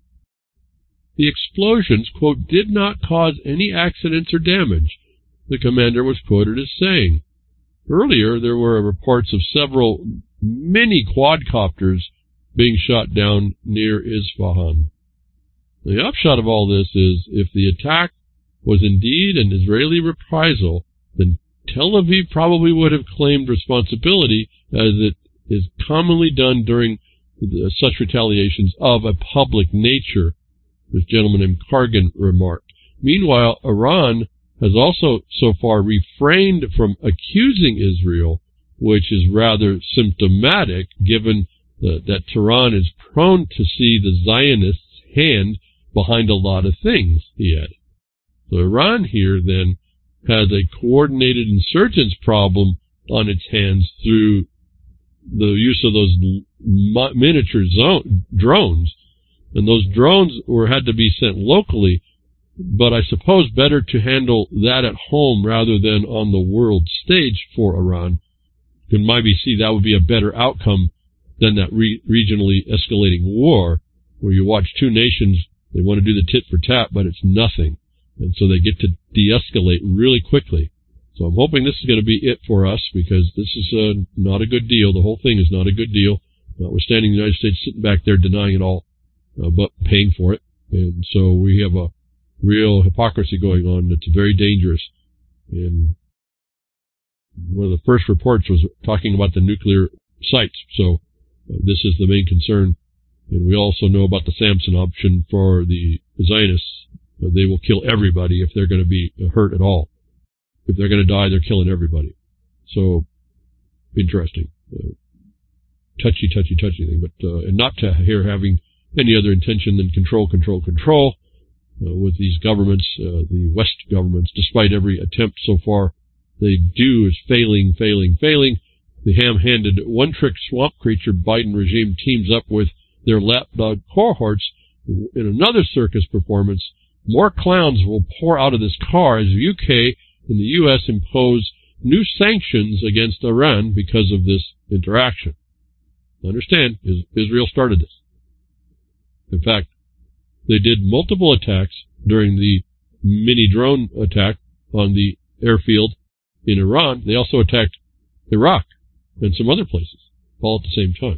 The explosions, quote, did not cause any accidents or damage, the commander was quoted as saying. Earlier, there were reports of several mini quadcopters being shot down near Isfahan. The upshot of all this is, if the attack was indeed an Israeli reprisal, then Tel Aviv probably would have claimed responsibility, as it is commonly done during such retaliations of a public nature, this gentleman named Kargan remarked. Meanwhile, Iran has also so far refrained from accusing Israel, which is rather symptomatic given the, that Tehran is prone to see the Zionists' hand behind a lot of things, he added. So Iran here then has a coordinated insurgents problem on its hands through the use of those miniature zone, drones. And those drones were had to be sent locally, but I suppose better to handle that at home rather than on the world stage for Iran. You can maybe see that would be a better outcome than that re- regionally escalating war, where you watch two nations, they want to do the tit for tat, but it's nothing. And so they get to de-escalate really quickly. So I'm hoping this is going to be it for us, because this is uh, not a good deal. The whole thing is not a good deal, notwithstanding the United States sitting back there denying it all, uh, but paying for it. And so we have a real hypocrisy going on that's very dangerous. And one of the first reports was talking about the nuclear sites. So uh, this is the main concern. And we also know about the Samson option for the Zionists. Uh, they will kill everybody if they're going to be hurt at all. If they're going to die, they're killing everybody. So, interesting. Uh, touchy, touchy, touchy thing. But uh, and not to here having any other intention than control, control, control uh, with these governments, uh, the West governments, despite every attempt so far they do is failing, failing, failing. The ham-handed one-trick swamp creature Biden regime teams up with their lapdog cohorts in another circus performance more clowns will pour out of this car as the U K and the U S impose new sanctions against Iran because of this interaction. Understand, Israel started this. In fact, they did multiple attacks during the mini drone attack on the airfield in Iran. They also attacked Iraq and some other places, all at the same time.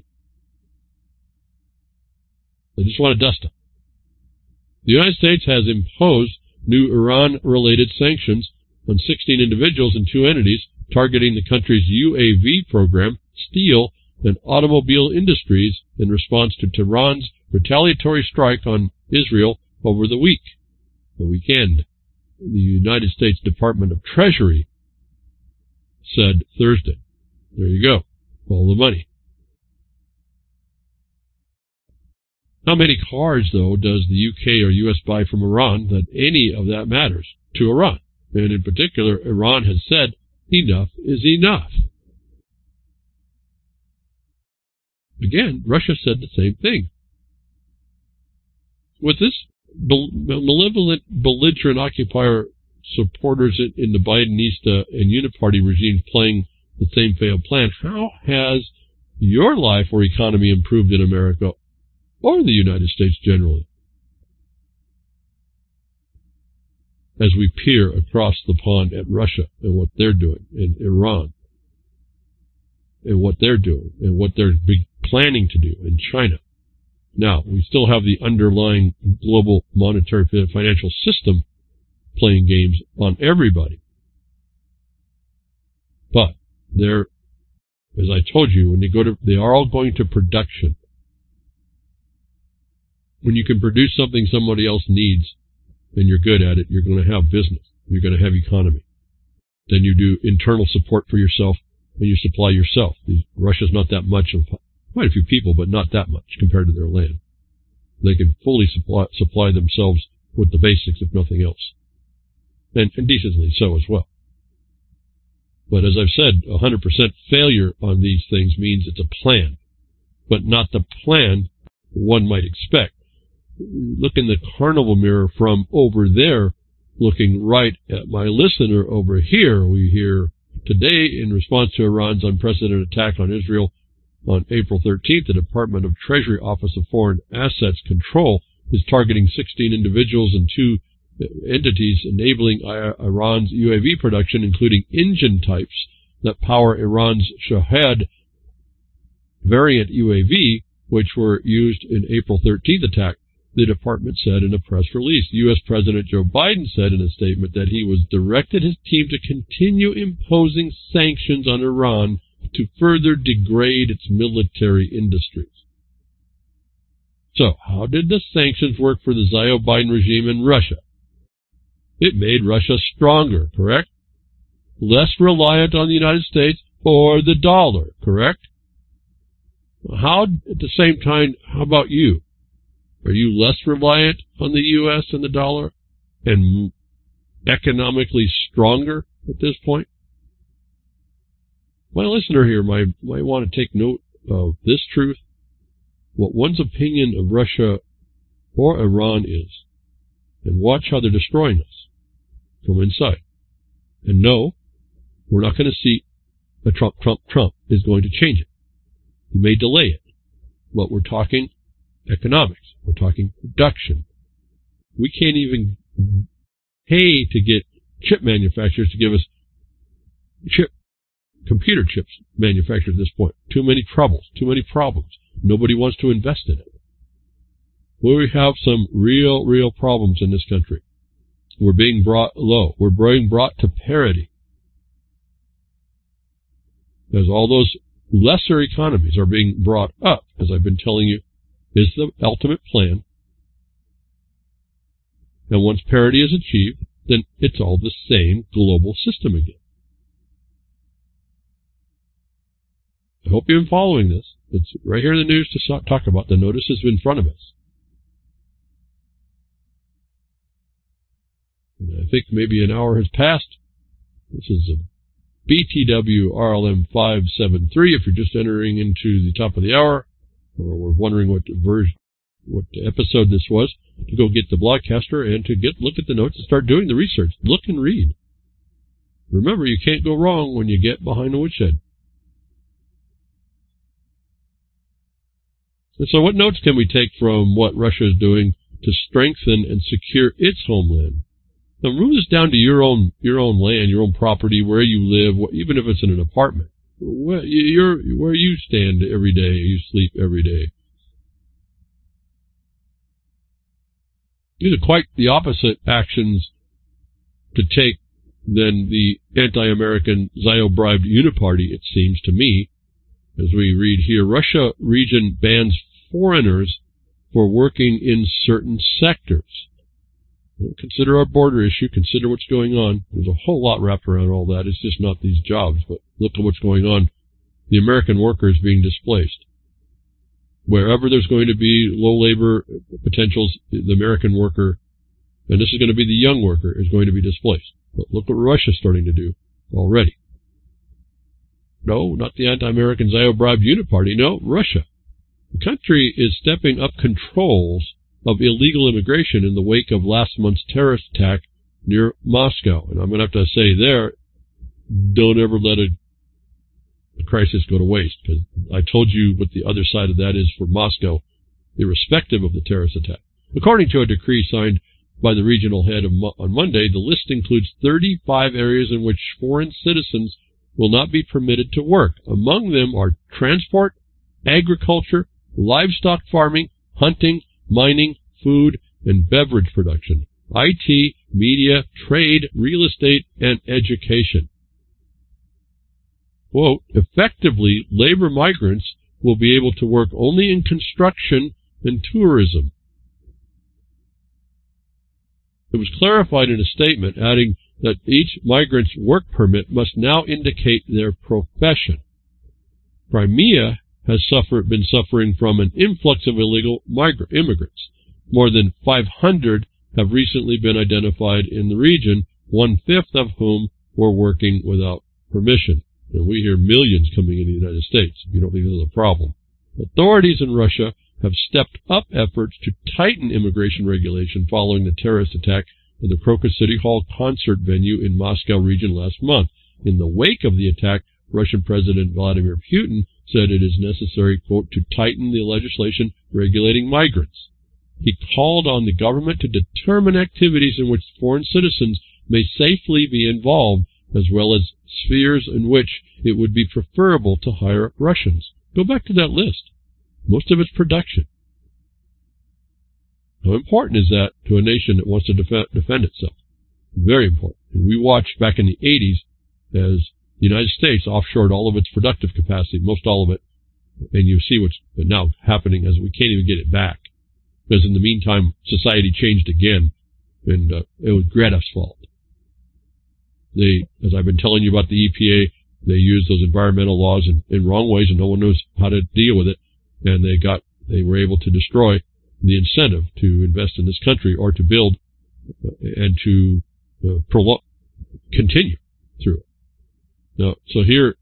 They just want to dust them. The United States has imposed new Iran-related sanctions on sixteen individuals and two entities targeting the country's U A V program, steel, and automobile industries in response to Tehran's retaliatory strike on Israel over the week, the weekend. The United States Department of Treasury said Thursday. There you go. All the money. How many cars, though, does the U K or U S buy from Iran that any of that matters to Iran? And in particular, Iran has said, enough is enough. Again, Russia said the same thing. With this malevolent, belligerent occupier supporters in the Bidenista and Uniparty regimes playing the same failed plan, how has your life or economy improved in America or the United States generally? As we peer across the pond at Russia and what they're doing, and Iran, and what they're doing, and what they're planning to do in China. Now, we still have the underlying global monetary financial system playing games on everybody. But they're, as I told you, when you go to, they are all going to production. When you can produce something somebody else needs and you're good at it, you're going to have business. You're going to have economy. Then you do internal support for yourself and you supply yourself. Russia's not that much of, quite a few people, but not that much compared to their land. They can fully supply, supply themselves with the basics, if nothing else. And, and decently so as well. But as I've said, one hundred percent failure on these things means it's a plan, but not the plan one might expect. Look in the carnival mirror from over there, looking right at my listener over here. We hear today, in response to Iran's unprecedented attack on Israel on April thirteenth, the Department of Treasury Office of Foreign Assets Control is targeting sixteen individuals and two entities enabling Iran's U A V production, including engine types that power Iran's Shahed variant U A V, which were used in April thirteenth attack, the department said in a press release. U S President Joe Biden said in a statement that he was directed his team to continue imposing sanctions on Iran to further degrade its military industries. So, how did the sanctions work for the Joe Biden regime in Russia? It made Russia stronger, correct? Less reliant on the United States or the dollar, correct? How, at the same time, how about you? Are you less reliant on the U S and the dollar and economically stronger at this point? My listener here might, might want to take note of this truth, what one's opinion of Russia or Iran is, and watch how they're destroying us from inside. And no, we're not going to see a Trump, Trump, Trump is going to change it. He may delay it, but we're talking economics. We're talking production. We can't even pay to get chip manufacturers to give us chip, computer chips manufactured at this point. Too many troubles, too many problems. Nobody wants to invest in it. We have some real, real problems in this country. We're being brought low. We're being brought to parity. As all those lesser economies are being brought up, as I've been telling you, is the ultimate plan. And once parity is achieved, then it's all the same global system again. I hope you've been following this. It's right here in the news to talk about. The notice is in front of us. And I think maybe an hour has passed. This is a B T W R L M five seven three if you're just entering into the top of the hour, or we're wondering what version what episode this was, to go get the broadcaster and to get look at the notes and start doing the research. Look and read. Remember, you can't go wrong when you get behind the woodshed. And so what notes can we take from what Russia is doing to strengthen and secure its homeland? Now, move this down to your own your own land, your own property, where you live, even if it's in an apartment. Where, you're, where you stand every day, you sleep every day. These are quite the opposite actions to take than the anti-American Zio-bribed Uniparty, it seems to me. As we read here, Russia region bans foreigners for working in certain sectors. Consider our border issue. Consider what's going on. There's a whole lot wrapped around all that. It's just not these jobs, but look at what's going on. The American worker is being displaced. Wherever there's going to be low labor potentials, the American worker, and this is going to be the young worker, is going to be displaced. But look what Russia's starting to do already. No, not the anti-American Zio-bribed Uniparty. No, Russia. The country is stepping up controls of illegal immigration in the wake of last month's terrorist attack near Moscow. And I'm going to have to say there, don't ever let a, a crisis go to waste, because I told you what the other side of that is for Moscow, irrespective of the terrorist attack. According to a decree signed by the regional head of Mo- on Monday, the list includes thirty-five areas in which foreign citizens will not be permitted to work. Among them are transport, agriculture, livestock farming, hunting, mining, food, and beverage production, I T, media, trade, real estate, and education. Quote, effectively, labor migrants will be able to work only in construction and tourism. It was clarified in a statement, adding that each migrant's work permit must now indicate their profession. Crimea has suffered, been suffering from an influx of illegal migrant immigrants. More than five hundred have recently been identified in the region, one-fifth of whom were working without permission. And we hear millions coming into the United States. You don't think this is a problem. Authorities in Russia have stepped up efforts to tighten immigration regulation following the terrorist attack at the Crocus City Hall concert venue in Moscow region last month. In the wake of the attack, Russian President Vladimir Putin said it is necessary, quote, to tighten the legislation regulating migrants. He called on the government to determine activities in which foreign citizens may safely be involved, as well as spheres in which it would be preferable to hire Russians. Go back to that list. Most of it's production. How important is that to a nation that wants to def- defend itself? Very important. And we watched back in the eighties as the United States offshored all of its productive capacity, most all of it, and you see what's now happening as we can't even get it back. Because in the meantime, society changed again, and uh, it was Greta's fault. They, as I've been telling you about the E P A, they used those environmental laws in, in wrong ways, and no one knows how to deal with it. And they got, they were able to destroy the incentive to invest in this country or to build and to uh, prolong, continue through it. Now, so here,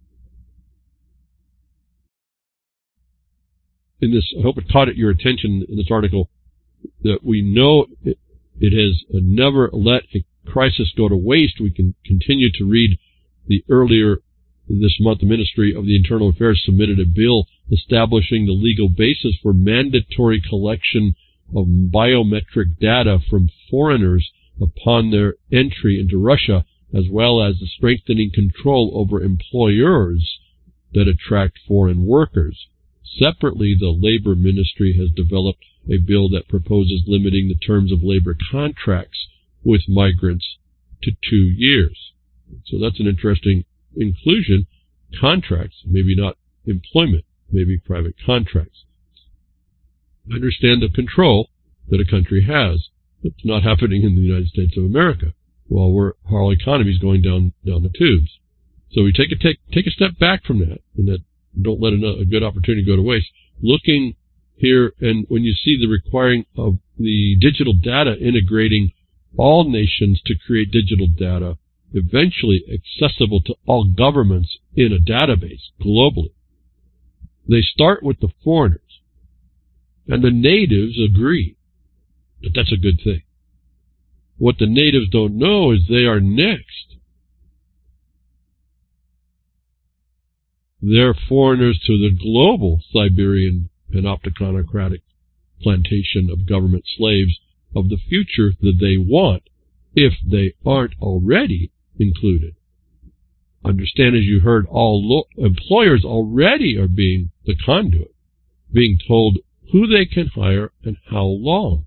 in this, I hope it caught your attention in this article, that we know it, it has never let a crisis go to waste. We can continue to read the earlier this month, the Ministry of the Internal Affairs submitted a bill establishing the legal basis for mandatory collection of biometric data from foreigners upon their entry into Russia, as well as the strengthening control over employers that attract foreign workers. Separately, the Labor Ministry has developed a bill that proposes limiting the terms of labor contracts with migrants to two years. So that's an interesting inclusion. Contracts, maybe not employment, maybe private contracts. Understand the control that a country has. It's not happening in the United States of America while we're, our economy is going down, down the tubes. So we take a, take, take a step back from that, and that don't let a, a good opportunity go to waste. Looking here, and when you see the requiring of the digital data integrating all nations to create digital data, eventually accessible to all governments in a database globally. They start with the foreigners. And the natives agree that that's a good thing. What the natives don't know is they are next. They're foreigners to the global Siberian panopticocratic plantation of government slaves of the future that they want, if they aren't already included. Understand, as you heard, all lo- employers already are being the conduit, being told who they can hire and how long.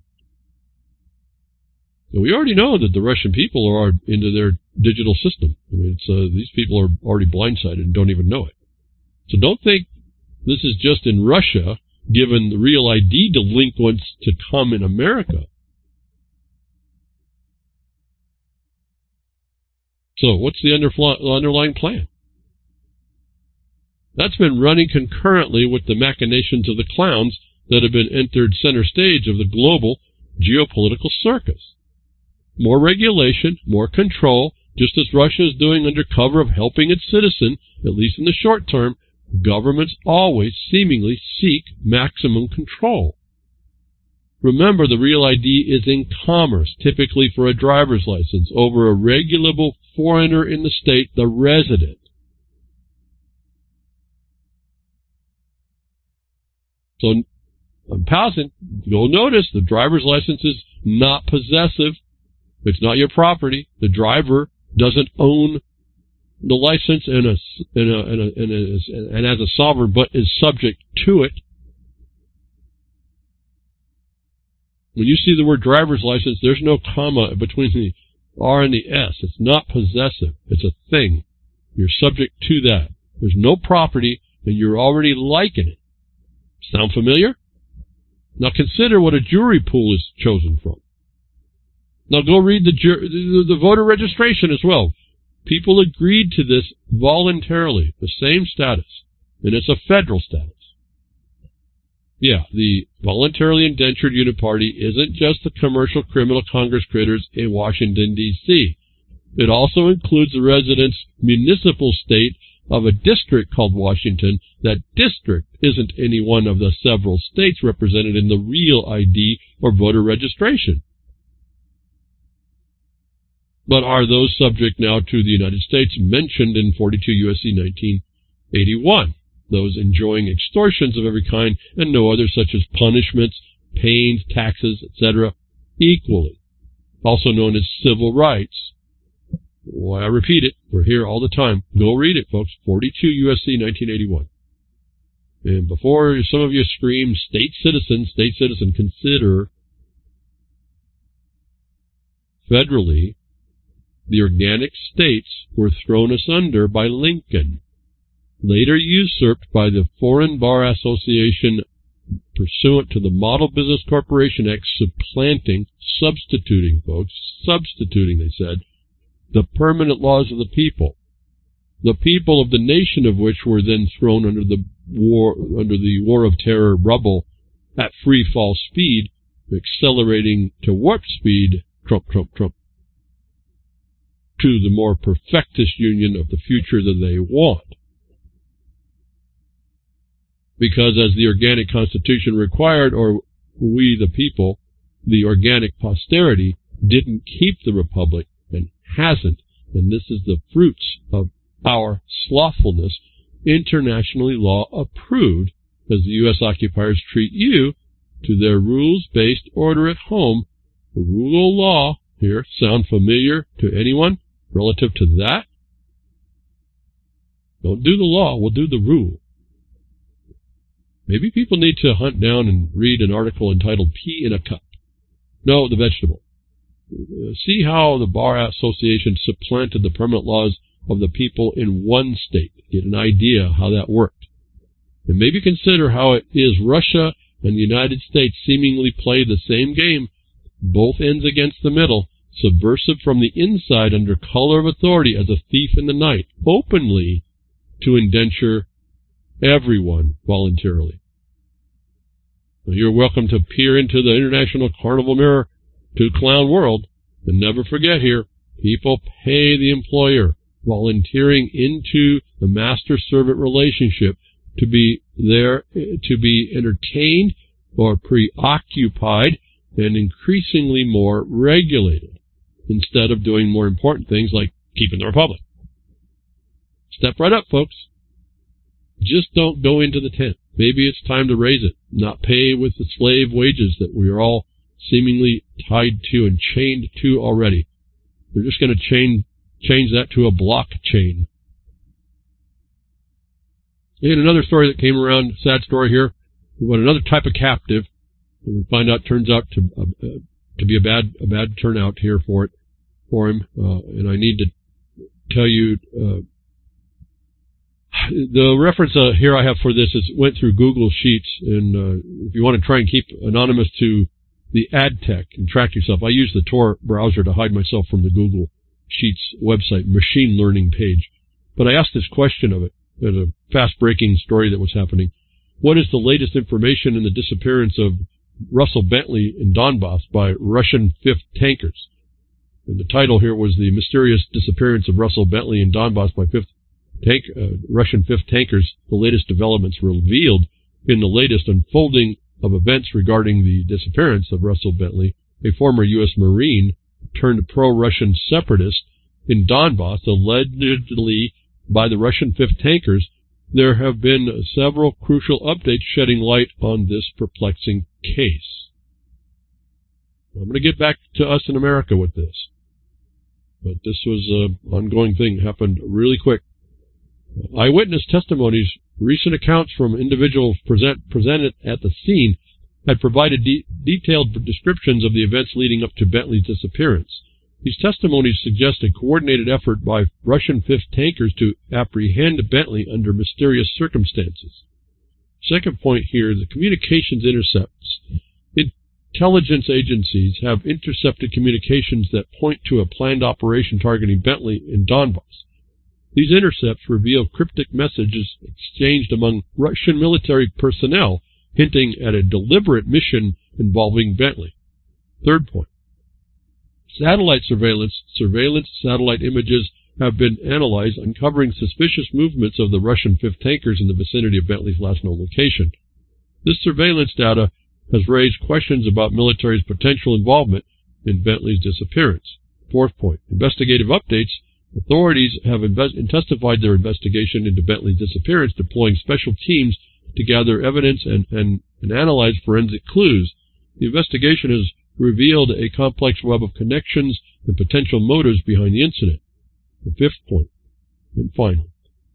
And we already know that the Russian people are into their digital system. I mean, it's, uh, these people are already blindsided and don't even know it. So don't think this is just in Russia, given the real I D delinquents to come in America. So what's the underfl- underlying plan? That's been running concurrently with the machinations of the clowns that have been entered center stage of the global geopolitical circus. More regulation, more control, just as Russia is doing under cover of helping its citizen, at least in the short term. Governments always seemingly seek maximum control. Remember, the real I D is in commerce, typically for a driver's license, over a regulable foreigner in the state, the resident. So, I'm pausing. You'll notice the driver's license is not possessive. It's not your property. The driver doesn't own the license and, a, and, a, and, a, and, a, and as a sovereign, but is subject to it. When you see the word driver's license, there's no comma between the R and the S. It's not possessive. It's a thing. You're subject to that. There's no property, and you're already liking it. Sound familiar? Now consider what a jury pool is chosen from. Now go read the, ju- the, the voter registration as well. People agreed to this voluntarily, the same status, and it's a federal status. Yeah, the voluntarily indentured uniparty isn't just the commercial criminal Congress critters in Washington, D C It also includes the residents' municipal state of a district called Washington. That district isn't any one of the several states represented in the real I D or voter registration. But are those subject now to the United States mentioned in forty-two U S C nineteen eighty-one? Those enjoying extortions of every kind and no other, such as punishments, pains, taxes, et cetera, equally, also known as civil rights. Well, I repeat it. We're here all the time. Go read it, folks. forty-two U S C nineteen eighty-one. And before some of you scream, state citizen, state citizen, consider federally, the organic states were thrown asunder by Lincoln, later usurped by the Foreign Bar Association pursuant to the Model Business Corporation Act, supplanting, substituting, folks, substituting, they said, the permanent laws of the people, the people of the nation of which were then thrown under the war, under the war of terror rubble at free fall speed, accelerating to warp speed, Trump, Trump, Trump, to the more perfectest union of the future that they want. Because as the organic constitution required, or we the people, the organic posterity, didn't keep the republic and hasn't, and this is the fruits of our slothfulness, internationally law approved, as the U S occupiers treat you to their rules-based order at home. The rule of law here sound familiar to anyone relative to that? Don't do the law, we'll do the rule. Maybe people need to hunt down and read an article entitled Pea in a Cup. No, the vegetable. See how the Bar Association supplanted the permanent laws of the people in one state. Get an idea how that worked. And maybe consider how it is Russia and the United States seemingly play the same game, both ends against the middle, subversive from the inside under color of authority as a thief in the night, openly to indenture everyone voluntarily. Now, you're welcome to peer into the International Carnival Mirror to Clown World, and never forget here, people pay the employer, volunteering into the master-servant relationship to be there, to be entertained or preoccupied and increasingly more regulated, instead of doing more important things like keeping the republic. Step right up, folks. Just don't go into the tent. Maybe it's time to raise it, not pay with the slave wages that we are all seemingly tied to and chained to already. They're just going to change change that to a blockchain. And another story that came around, sad story here, about another type of captive that we find out turns out to uh, uh, to be a bad a bad turnout here for it for him. Uh, and I need to tell you. Uh, The reference uh, here I have for this is went through Google Sheets, and uh, if you want to try and keep anonymous to the ad tech and track yourself, I use the Tor browser to hide myself from the Google Sheets website machine learning page. But I asked this question of it. There's a fast-breaking story that was happening. What is the latest information in the disappearance of Russell Bentley in Donbass by Russian fifth tankers? And the title here was The Mysterious Disappearance of Russell Bentley in Donbass by fifth Tank, uh, Russian fifth tankers, the latest developments revealed in the latest unfolding of events regarding the disappearance of Russell Bentley, a former U S Marine turned pro-Russian separatist in Donbass, allegedly by the Russian fifth tankers. There have been several crucial updates shedding light on this perplexing case. I'm going to get back to us in America with this, but this was an ongoing thing, happened really quick. Eyewitness testimonies, recent accounts from individuals present, presented at the scene, had provided de- detailed descriptions of the events leading up to Bentley's disappearance. These testimonies suggest a coordinated effort by Russian fifth tankers to apprehend Bentley under mysterious circumstances. Second point here, the communications intercepts. Intelligence agencies have intercepted communications that point to a planned operation targeting Bentley in Donbass. These intercepts reveal cryptic messages exchanged among Russian military personnel, hinting at a deliberate mission involving Bentley. Third point. Satellite surveillance, surveillance satellite images have been analyzed, uncovering suspicious movements of the Russian fifth tankers in the vicinity of Bentley's last known location. This surveillance data has raised questions about military's potential involvement in Bentley's disappearance. Fourth point. Investigative updates. Authorities have invest- intensified their investigation into Bentley's disappearance, deploying special teams to gather evidence and, and, and analyze forensic clues. The investigation has revealed a complex web of connections and potential motives behind the incident. The fifth point, and final,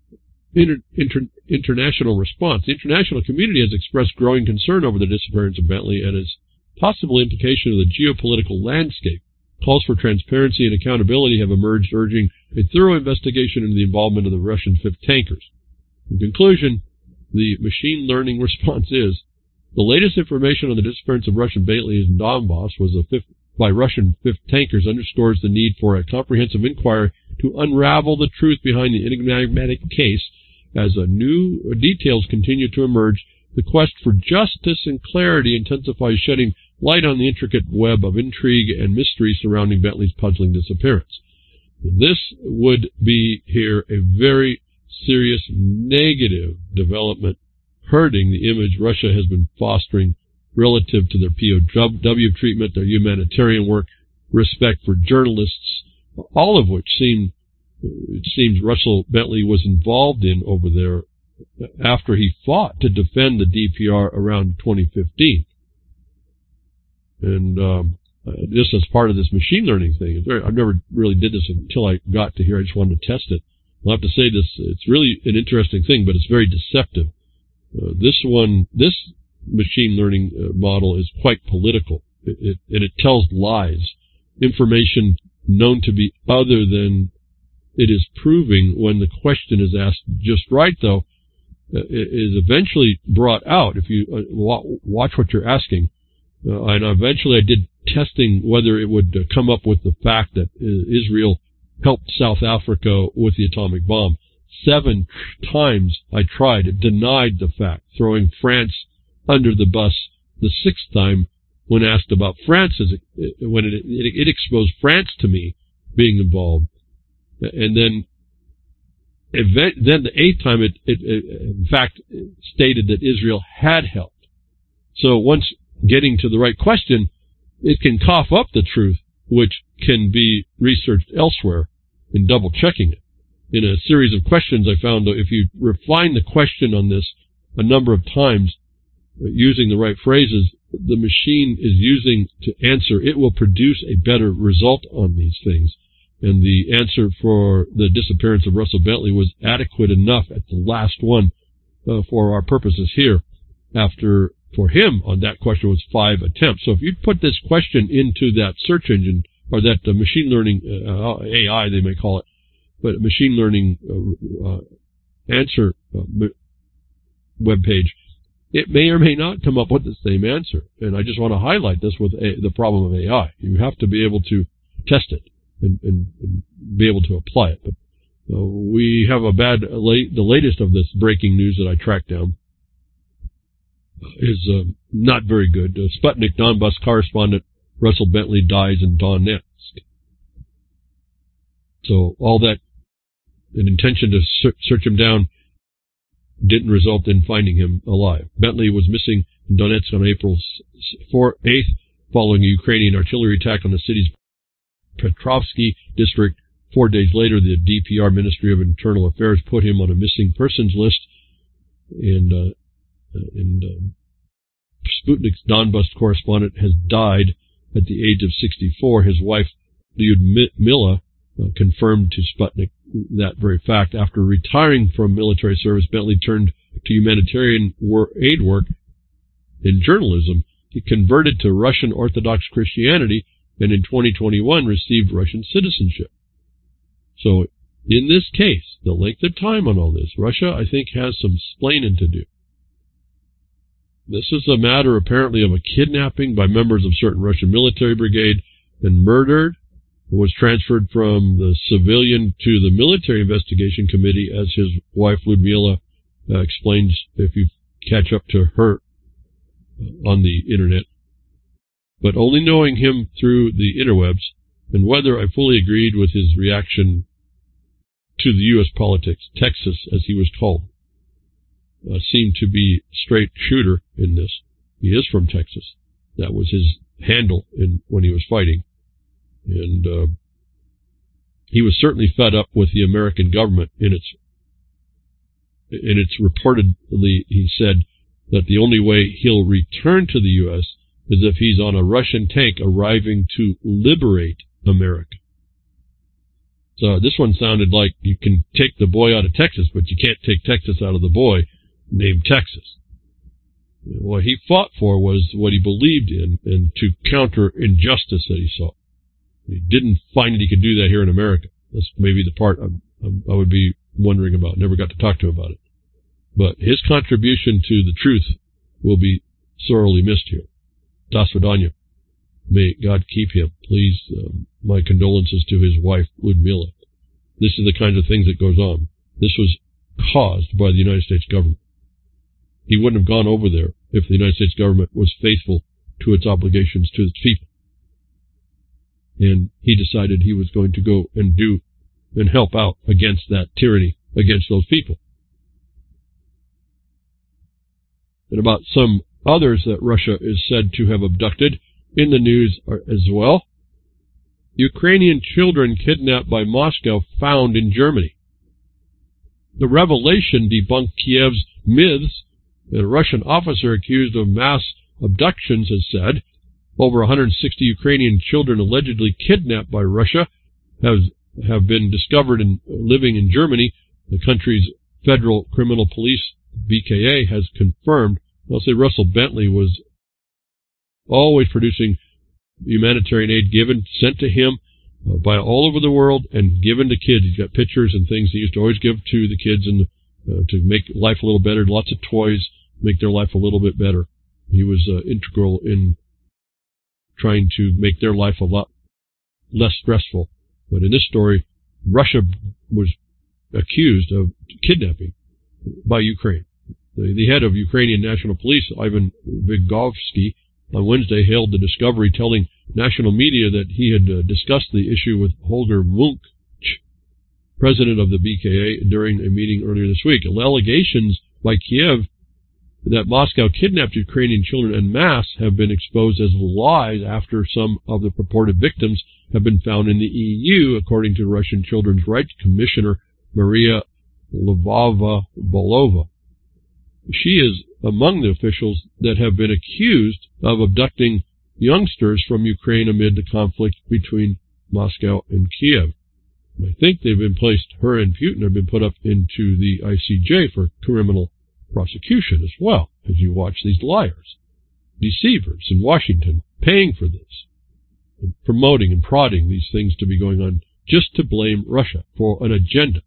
inter- inter- international response. The international community has expressed growing concern over the disappearance of Bentley and its possible implication of the geopolitical landscape. Calls for transparency and accountability have emerged, urging a thorough investigation into the involvement of the Russian fifth tankers. In conclusion, the machine learning response is, the latest information on the disappearance of Russian Bentley in Donbass was a fifth, by Russian fifth tankers underscores the need for a comprehensive inquiry to unravel the truth behind the enigmatic case. As a new details continue to emerge, the quest for justice and clarity intensifies, shedding light on the intricate web of intrigue and mystery surrounding Bentley's puzzling disappearance. This would be here a very serious negative development, hurting the image Russia has been fostering relative to their P O W treatment, their humanitarian work, respect for journalists, all of which seem, it seems Russell Bentley was involved in over there after he fought to defend the D P R around twenty fifteen. And um, just as part of this machine learning thing, very, I've never really did this until I got to here. I just wanted to test it. I'll have to say this, it's really an interesting thing, but it's very deceptive. Uh, this one, this machine learning uh, model is quite political, it, it, and it tells lies, information known to be other than it is proving when the question is asked just right, though, uh, it is eventually brought out. If you uh, watch what you're asking, uh, and eventually I did testing whether it would uh, come up with the fact that uh, Israel helped South Africa with the atomic bomb. Seven times I tried. It denied the fact, throwing France under the bus. The sixth time, when asked about France, when it, it, it exposed France to me being involved. And then, then the eighth time, it, it, it in fact stated that Israel had helped. So once getting to the right question, it can cough up the truth, which can be researched elsewhere in double checking it. In a series of questions I found that if you refine the question on this a number of times, using the right phrases, the machine is using to answer, it will produce a better result on these things. And the answer for the disappearance of Russell Bentley was adequate enough at the last one uh, for our purposes here. After, for him, on that question was five attempts. So if you put this question into that search engine, or that uh, machine learning, uh, A I they may call it, but machine learning uh, uh, answer uh, web page, it may or may not come up with the same answer. And I just want to highlight this with a, the problem of A I. You have to be able to test it and, and, and be able to apply it. But uh, we have a bad, late, the latest of this breaking news that I tracked down is uh, not very good. Uh, Sputnik Donbas correspondent Russell Bentley dies in Donetsk. So all that, an intention to search him down, didn't result in finding him alive. Bentley was missing in Donetsk on April eighth following a Ukrainian artillery attack on the city's Petrovsky district. Four days later, the D P R, Ministry of Internal Affairs, put him on a missing persons list. And, uh, and uh, Sputnik's Donbas correspondent has died at the age of sixty-four. His wife, Lyudmila, uh, confirmed to Sputnik that very fact. After retiring from military service, Bentley turned to humanitarian war, aid work in journalism. He converted to Russian Orthodox Christianity and in twenty twenty-one received Russian citizenship. So in this case, the length of time on all this, Russia, I think, has some splaining to do. This is a matter apparently of a kidnapping by members of certain Russian military brigade and murdered. It was transferred from the civilian to the military investigation committee, as his wife Lyudmila uh, explains if you catch up to her uh, on the internet. But only knowing him through the interwebs, and whether I fully agreed with his reaction to the U S politics, Texas, as he was called, uh, seemed to be straight shooter in this. He is from Texas. That was his handle in when he was fighting. And uh, he was certainly fed up with the American government in its, in its reportedly, he said that the only way he'll return to the U S is if he's on a Russian tank arriving to liberate America. So this one sounded like you can take the boy out of Texas, but you can't take Texas out of the boy named Texas. What he fought for was what he believed in, and to counter injustice that he saw. He didn't find that he could do that here in America. That's maybe the part I'm, I'm, I would be wondering about. Never got to talk to him about it. But his contribution to the truth will be sorely missed here. Das Vidanya. May God keep him. Please, um, my condolences to his wife, Lyudmila. This is the kinds of things that goes on. This was caused by the United States government. He wouldn't have gone over there if the United States government was faithful to its obligations to its people. And he decided he was going to go and do and help out against that tyranny, against those people. And about some others that Russia is said to have abducted in the news as well. Ukrainian children kidnapped by Moscow found in Germany. The revelation debunked Kiev's myths. A Russian officer accused of mass abductions has said over one hundred sixty Ukrainian children allegedly kidnapped by Russia have, have been discovered in living in Germany. The country's Federal Criminal Police, B K A, has confirmed. I'll say Russell Bentley was always producing humanitarian aid given, sent to him uh, by all over the world and given to kids. He's got pictures and things he used to always give to the kids and uh, to make life a little better. Lots of toys, make their life a little bit better. He was uh, integral in trying to make their life a lot less stressful. But in this story, Russia was accused of kidnapping by Ukraine. The, the head of Ukrainian National Police, Ivan Vygovsky, on Wednesday hailed the discovery, telling national media that he had uh, discussed the issue with Holger Munch, president of the B K A, during a meeting earlier this week. Allegations by Kiev that Moscow kidnapped Ukrainian children en masse have been exposed as lies after some of the purported victims have been found in the E U, according to Russian Children's Rights Commissioner Maria Lvova-Belova. She is among the officials that have been accused of abducting youngsters from Ukraine amid the conflict between Moscow and Kiev. I think they've been placed, her and Putin have been put up into the I C J for criminal prosecution as well, as you watch these liars, deceivers in Washington paying for this, and promoting and prodding these things to be going on just to blame Russia for an agenda.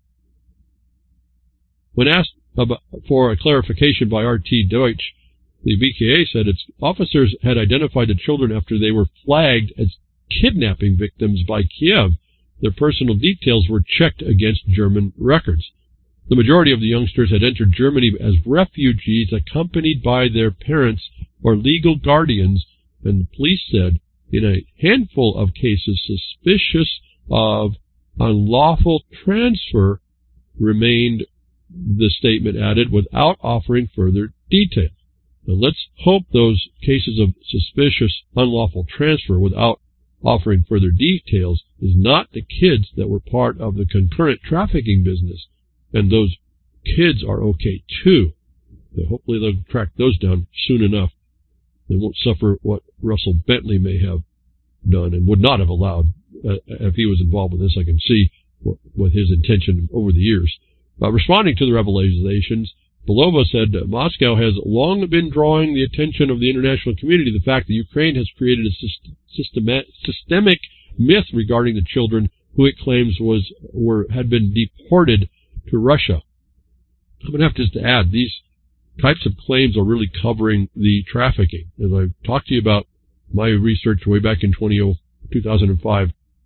When asked about, for a clarification by R T Deutsch, the V K A said its officers had identified the children after they were flagged as kidnapping victims by Kiev. Their personal details were checked against German records. The majority of the youngsters had entered Germany as refugees accompanied by their parents or legal guardians, and the police said in a handful of cases suspicious of unlawful transfer remained, the statement added, without offering further details. Now let's hope those cases of suspicious unlawful transfer without offering further details is not the kids that were part of the concurrent trafficking business, and those kids are okay too. So hopefully they'll track those down soon enough. They won't suffer what Russell Bentley may have done and would not have allowed uh, if he was involved with this. I can see what, what his intention over the years. Uh, responding to the revelations, Belova said uh, Moscow has long been drawing the attention of the international community to the fact that Ukraine has created a syst- systema- systemic myth regarding the children who it claims was were had been deported to Russia. I'm going to have to just add, these types of claims are really covering the trafficking. As I've talked to you about my research way back in two thousand five,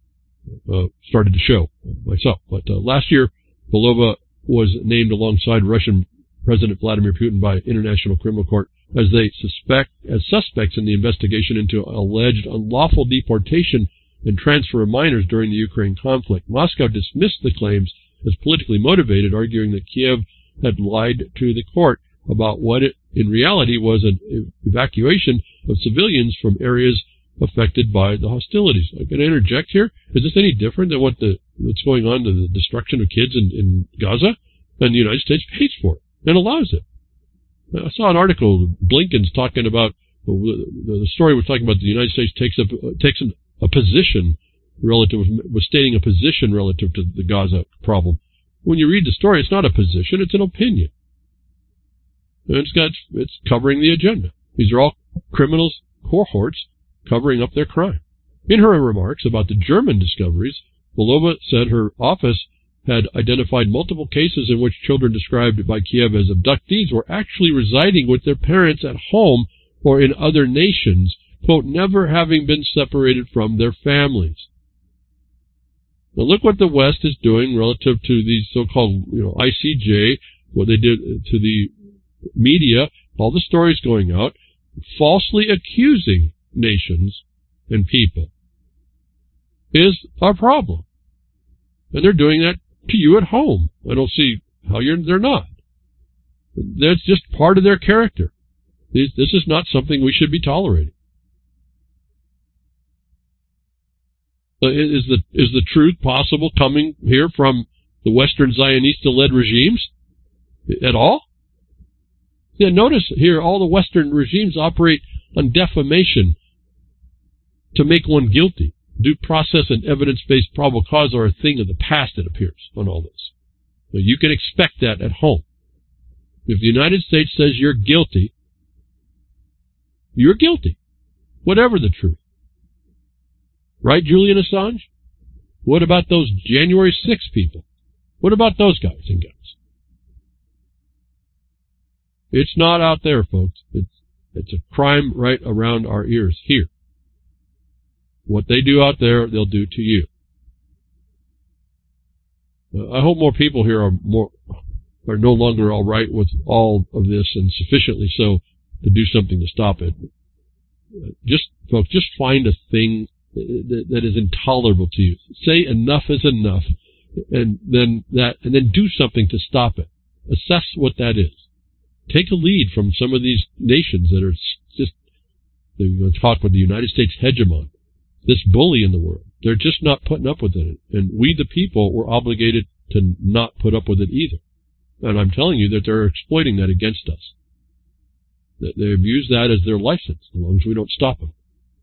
uh, started to show myself. But uh, last year, Belova was named alongside Russian President Vladimir Putin by International Criminal Court as they suspect as suspects in the investigation into alleged unlawful deportation and transfer of minors during the Ukraine conflict. Moscow dismissed the claims as politically motivated, arguing that Kiev had lied to the court about what it in reality was an evacuation of civilians from areas affected by the hostilities. I'm going to interject here. Is this any different than what the what's going on to the destruction of kids in, in Gaza? And the United States pays for it and allows it. I saw an article, Blinken's talking about, the story was talking about the United States takes up, takes a position relative, was stating a position relative to the Gaza problem. When you read the story, it's not a position, it's an opinion. And it's got, it's covering the agenda. These are all criminals, cohorts, covering up their crime. In her remarks about the German discoveries, Belova said her office had identified multiple cases in which children described by Kiev as abductees were actually residing with their parents at home or in other nations, quote, never having been separated from their families. Now look what the West is doing relative to these so-called, you know, I C J, what they did to the media, all the stories going out, falsely accusing nations and people is our problem. And they're doing that to you at home. I don't see how you're, they're not. That's just part of their character. This, this is not something we should be tolerating. Uh, is the, is the truth possible coming here from the Western Zionista-led regimes at all? Yeah, notice here all the Western regimes operate on defamation to make one guilty. Due process and evidence-based probable cause are a thing of the past, it appears, on all this. Now, you can expect that at home. If the United States says you're guilty, you're guilty, whatever the truth. Right, Julian Assange? What about those January sixth people? What about those guys and gals? It's not out there, folks. It's, it's a crime right around our ears here. What they do out there, they'll do to you. Uh, I hope more people here are more are no longer all right with all of this, and sufficiently so to do something to stop it. Uh, just, folks, just find a thing that, that is intolerable to you. Say enough is enough, and then that, and then do something to stop it. Assess what that is. take a lead from some of these nations that are just, you know, talk with the United States hegemon, this bully in the world. They're just not putting up with it. And we, the people, were obligated to not put up with it either. And I'm telling you that they're exploiting that against us. They've used that as their license, as long as we don't stop them.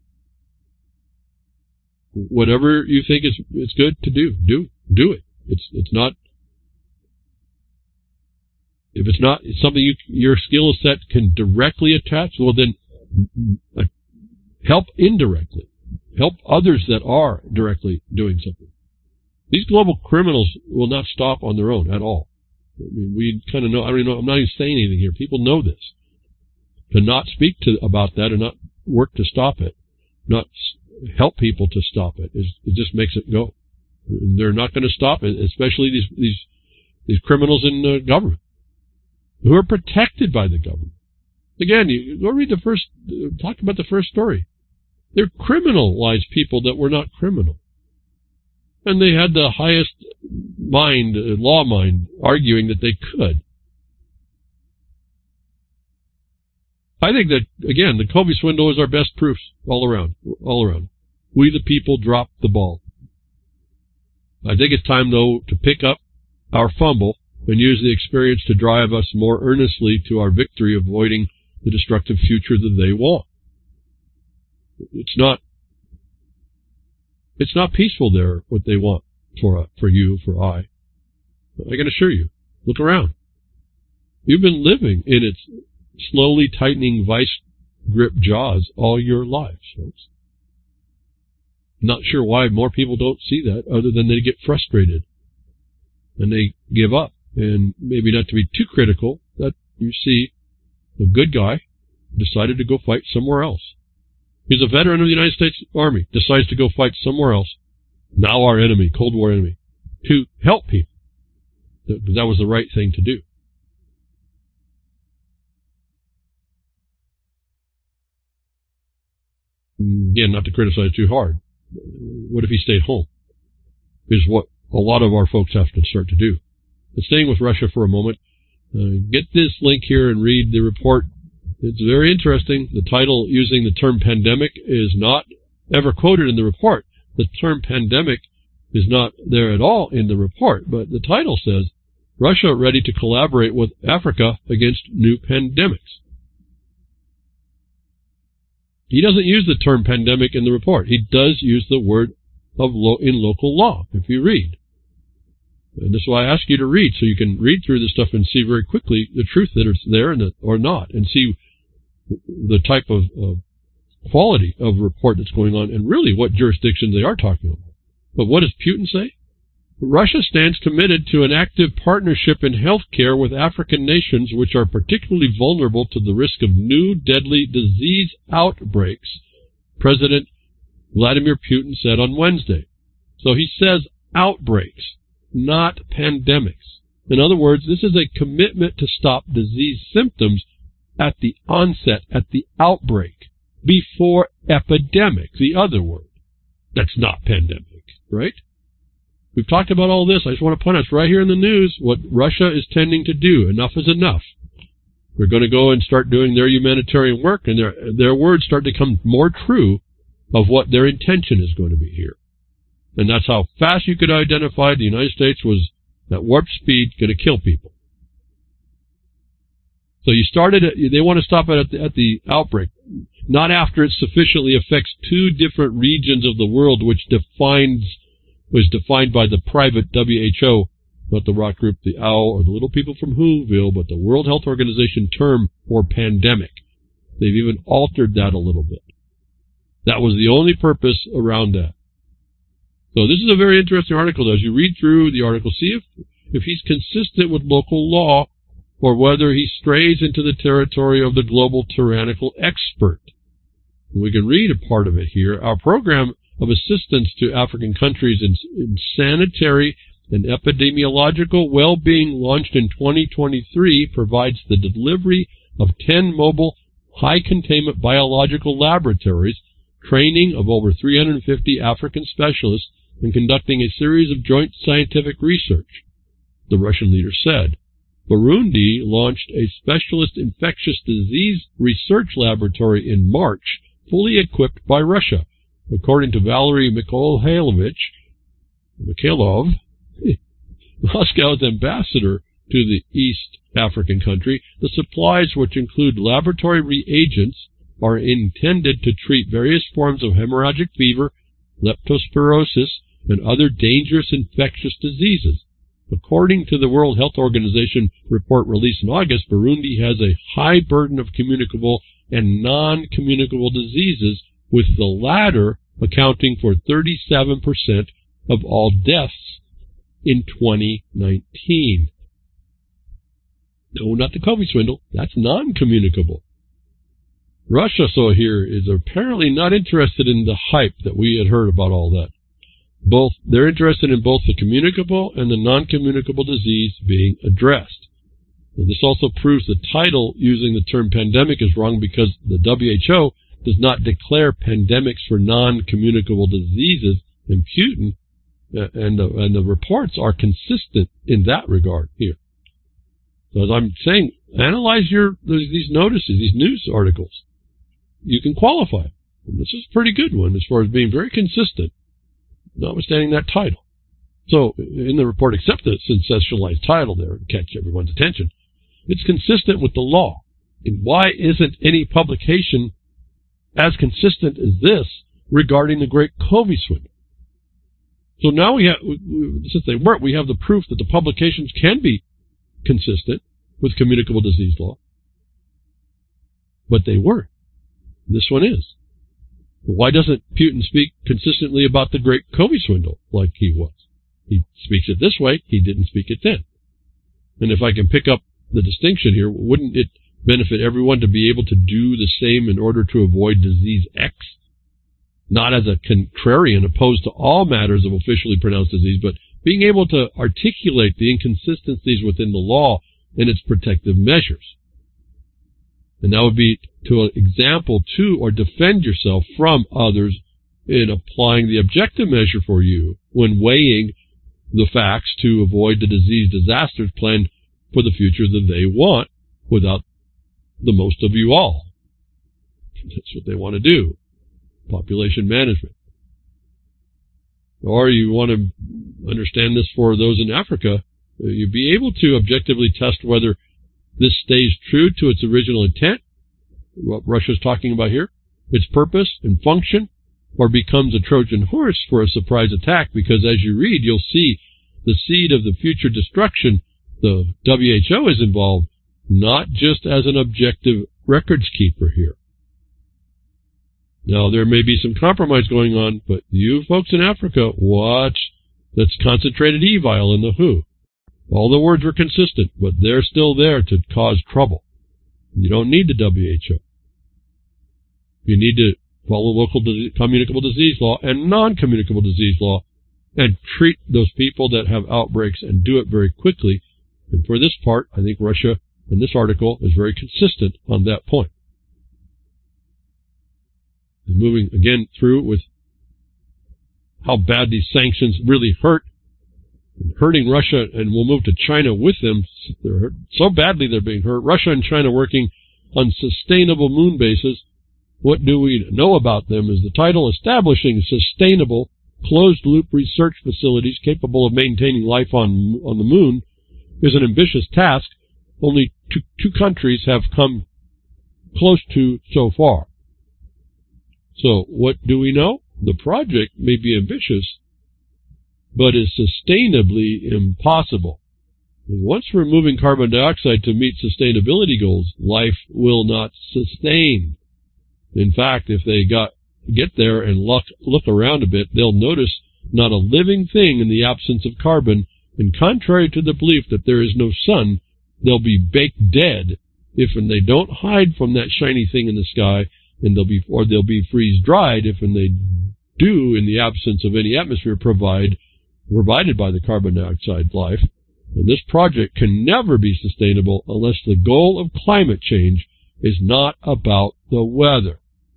Whatever you think is it's good to do, do do it. It's it's not if it's not something you your skill set can directly attach. Well, then help indirectly, help others that are directly doing something. These global criminals will not stop on their own at all. I mean, we kind of know. I don't even know. I'm not even saying anything here. People know this. To not speak to about that and not work to stop it, not help people to stop it, is it just makes it go. They're not going to stop it, especially these these these criminals in uh, government who are protected by the government. Again, you go read the first, uh, talk about the first story. They're criminalized people that were not criminal, and they had the highest mind, uh, law mind, arguing that they could. I think that, again, the Comey swindle is our best proof all around, all around. We, the people, dropped the ball. I think it's time, though, to pick up our fumble and use the experience to drive us more earnestly to our victory, avoiding the destructive future that they want. It's not, it's not peaceful there, what they want for, for you, for I. I can assure you, look around. You've been living in its slowly tightening vice grip jaws all your lives, folks. Not sure why more people don't see that, other than they get frustrated and they give up. And maybe not to be too critical, that you see a good guy decided to go fight somewhere else. He's a veteran of the United States Army, decides to go fight somewhere else. Now our enemy, Cold War enemy, to help people. That was the right thing to do. Again, not to criticize too hard. What if he stayed home? Is what a lot of our folks have to start to do. But staying with Russia for a moment, uh, get this link here and read the report. It's very interesting. The title using the term pandemic is not ever quoted in the report. The term pandemic is not there at all in the report, but the title says, Russia ready to collaborate with Africa against new pandemics. He doesn't use the term pandemic in the report. He does use the word of lo- in local law, if you read. And this is why I ask you to read, so you can read through this stuff and see very quickly the truth that is there and the, or not, and see the type of, of quality of report that's going on and really what jurisdictions they are talking about. But what does Putin say? Russia stands committed to an active partnership in healthcare with African nations which are particularly vulnerable to the risk of new deadly disease outbreaks, President Vladimir Putin said on Wednesday. So he says outbreaks, not pandemics. In other words, this is a commitment to stop disease symptoms at the onset, at the outbreak, before epidemic, the other word. That's not pandemic, right? We've talked about all this. I just want to point out, it's right here in the news, what Russia is tending to do. Enough is enough. They're going to go and start doing their humanitarian work, and their their words start to become more true of what their intention is going to be here. And that's how fast you could identify the United States was at warp speed going to kill people. So you started it, they want to stop it at the, at the outbreak, not after it sufficiently affects two different regions of the world, which defines was defined by the private W H O, not the rock group, the OWL, or the little people from Whoville, but the World Health Organization term for pandemic. They've even altered that a little bit. That was the only purpose around that. So this is a very interesting article. As you read through the article, see if, if he's consistent with local law or whether he strays into the territory of the global tyrannical expert. We can read a part of it here. Our program of assistance to African countries in, in sanitary and epidemiological well-being launched in twenty twenty-three provides the delivery of ten mobile high-containment biological laboratories, training of over three hundred fifty African specialists, and conducting a series of joint scientific research, the Russian leader said. Burundi launched a specialist infectious disease research laboratory in March, fully equipped by Russia. According to Valery Mikhailovich, Mikhailov, Moscow's ambassador to the East African country, the supplies, which include laboratory reagents, are intended to treat various forms of hemorrhagic fever, leptospirosis, and other dangerous infectious diseases. According to the World Health Organization report released in August, Burundi has a high burden of communicable and non-communicable diseases, with the latter accounting for thirty-seven percent of all deaths in twenty nineteen. No, not the COVID swindle. That's non-communicable. Russia, so here, is apparently not interested in the hype that we had heard about all that. Both they're interested in both the communicable and the non-communicable disease being addressed. Now, this also proves the title using the term pandemic is wrong, because the W H O does not declare pandemics for non-communicable diseases, and Putin uh, and, the, and the reports are consistent in that regard here. So as I'm saying, analyze your these notices, these news articles. You can qualify. And this is a pretty good one as far as being very consistent, notwithstanding that title. So in the report, except the sensationalized title there to catch everyone's attention, it's consistent with the law. And why isn't any publication as consistent as this regarding the great COVID swindle? So now we have, since they weren't, we have the proof that the publications can be consistent with communicable disease law, but they weren't. This one is. Why doesn't Putin speak consistently about the great COVID swindle like he was? He speaks it this way, he didn't speak it then. And if I can pick up the distinction here, wouldn't it benefit everyone to be able to do the same in order to avoid disease X? Not as a contrarian opposed to all matters of officially pronounced disease, but being able to articulate the inconsistencies within the law and its protective measures. And that would be to example to or defend yourself from others in applying the objective measure for you when weighing the facts to avoid the disease disasters planned for the future that they want without the most of you all. That's what they want to do. Population management. Or you want to understand this for those in Africa, you'd be able to objectively test whether this stays true to its original intent, what Russia's talking about here, its purpose and function, or becomes a Trojan horse for a surprise attack, because as you read, you'll see the seed of the future destruction. The W H O is involved, not just as an objective records keeper here. Now, there may be some compromise going on, but you folks in Africa, watch. That's concentrated evil in the W H O. All the words were consistent, but they're still there to cause trouble. You don't need the W H O. You need to follow local disease, communicable disease law and non-communicable disease law and treat those people that have outbreaks and do it very quickly. And for this part, I think Russia in this article is very consistent on that point. And moving again through with how bad these sanctions really hurt, hurting Russia, and we'll move to China with them. They're hurt so badly they're being hurt. Russia and China working on sustainable moon bases. What do we know about them is the title, Establishing Sustainable Closed-Loop Research Facilities Capable of Maintaining Life on, on the Moon, is an ambitious task only two, two countries have come close to so far. So what do we know? The project may be ambitious, but is sustainably impossible. And once removing carbon dioxide to meet sustainability goals, life will not sustain. In fact, if they got get there and look, look around a bit, they'll notice not a living thing in the absence of carbon, and contrary to the belief that there is no sun, they'll be baked dead if and they don't hide from that shiny thing in the sky, and they'll be or they'll be freeze-dried if and they do, in the absence of any atmosphere provide provided by the carbon dioxide life. And this project can never be sustainable unless the goal of climate change is not about the weather.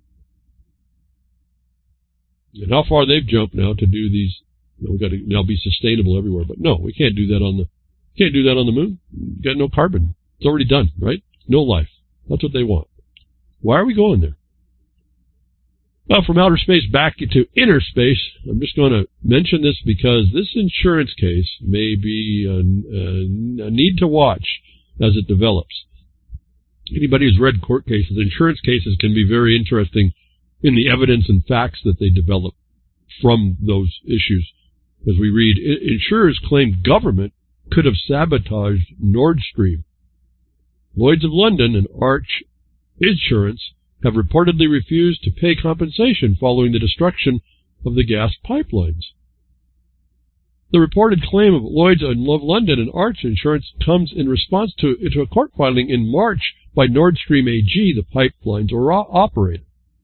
And how far they've jumped now to do these, you know, we've got to now be sustainable everywhere. But no, we can't do that on the Can't do that on the moon. You got no carbon. It's already done, right? No life. That's what they want. Why are we going there? Well, from outer space back into inner space, I'm just going to mention this because this insurance case may be a, a, a need to watch as it develops. Anybody who's read court cases, insurance cases can be very interesting in the evidence and facts that they develop from those issues. As we read, insurers claim government could have sabotaged Nord Stream. Lloyd's of London and Arch Insurance have reportedly refused to pay compensation following the destruction of the gas pipelines. The reported claim of Lloyd's of London and Arch Insurance comes in response to, to a court filing in March by Nord Stream A G, the pipeline's operator.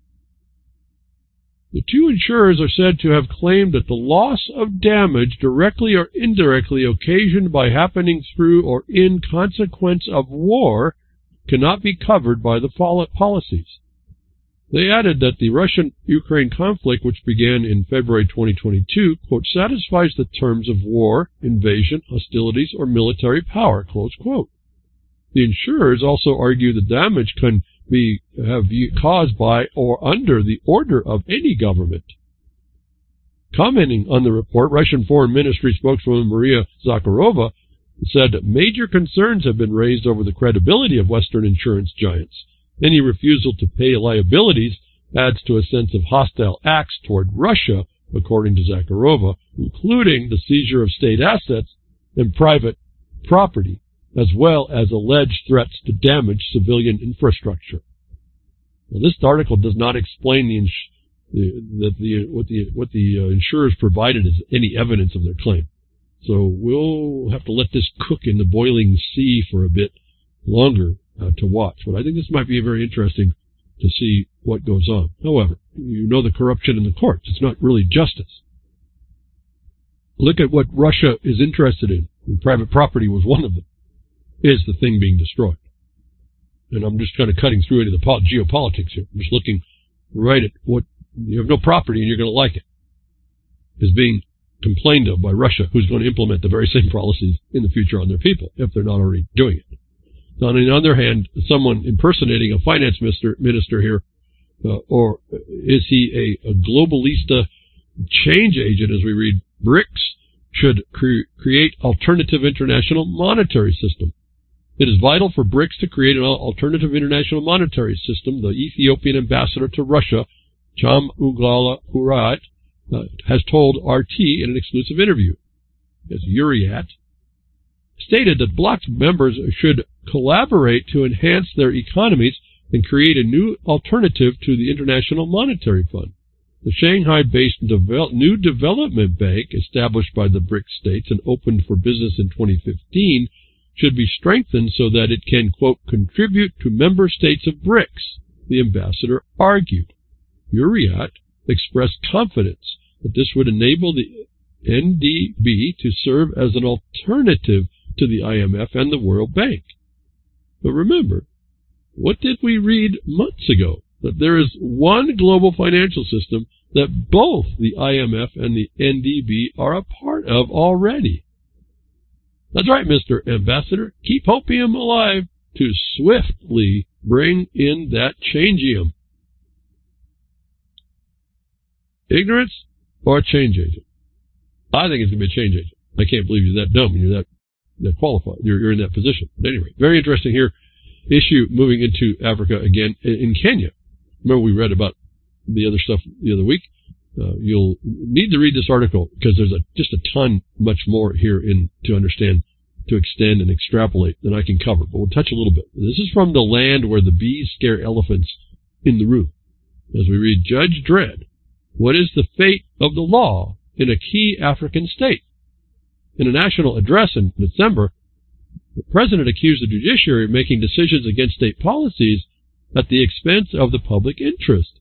The two insurers are said to have claimed that the loss of damage directly or indirectly occasioned by happening through or in consequence of war cannot be covered by the policies. They added that the Russian-Ukraine conflict, which began in February twenty twenty-two, quote, satisfies the terms of war, invasion, hostilities, or military power, close quote. The insurers also argue the damage can be have caused by or under the order of any government. Commenting on the report, Russian Foreign Ministry spokeswoman Maria Zakharova said that major concerns have been raised over the credibility of Western insurance giants. Any refusal to pay liabilities adds to a sense of hostile acts toward Russia, according to Zakharova, including the seizure of state assets and private property, as well as alleged threats to damage civilian infrastructure. Now, this article does not explain the, ins- the, the, the what the what the uh, insurers provided as any evidence of their claim. So we'll have to let this cook in the boiling sea for a bit longer uh, to watch. But I think this might be very interesting to see what goes on. However, you know the corruption in the courts. It's not really justice. Look at what Russia is interested in. And private property was one of them. Is the thing being destroyed? And I'm just kind of cutting through into the pol- geopolitics here. I'm just looking right at what you have no property and you're going to like it. Is being complained of by Russia, who's going to implement the very same policies in the future on their people, if they're not already doing it. Now, on the other hand, someone impersonating a finance minister, minister here, uh, or is he a, a globalista change agent, as we read, BRICS should cre- create alternative international monetary system. It is vital for BRICS to create an alternative international monetary system, the Ethiopian ambassador to Russia, Cham Uglala Urat, Uh, has told R T in an exclusive interview. As Uriat stated that bloc's members should collaborate to enhance their economies and create a new alternative to the International Monetary Fund. The Shanghai-based devel- New Development Bank, established by the BRICS states and opened for business in twenty fifteen, should be strengthened so that it can, quote, contribute to member states of BRICS, the ambassador argued. Uriat expressed confidence that this would enable the N D B to serve as an alternative to the I M F and the World Bank. But remember, what did we read months ago? That there is one global financial system that both the I M F and the N D B are a part of already. That's right, Mister Ambassador. Keep hopium alive to swiftly bring in that changium. Ignorance or a change agent? I think it's going to be a change agent. I can't believe you're that dumb and you're that, that qualified. You're, you're in that position. But anyway, very interesting here. Issue moving into Africa again in Kenya. Remember we read about the other stuff the other week? Uh, you'll need to read this article because there's a, just a ton much more here in to understand, to extend and extrapolate than I can cover. But we'll touch a little bit. This is from the land where the bees scare elephants in the room. As we read, Judge Dredd, what is the fate of the law in a key African state? In a national address in December, the president accused the judiciary of making decisions against state policies at the expense of the public interest.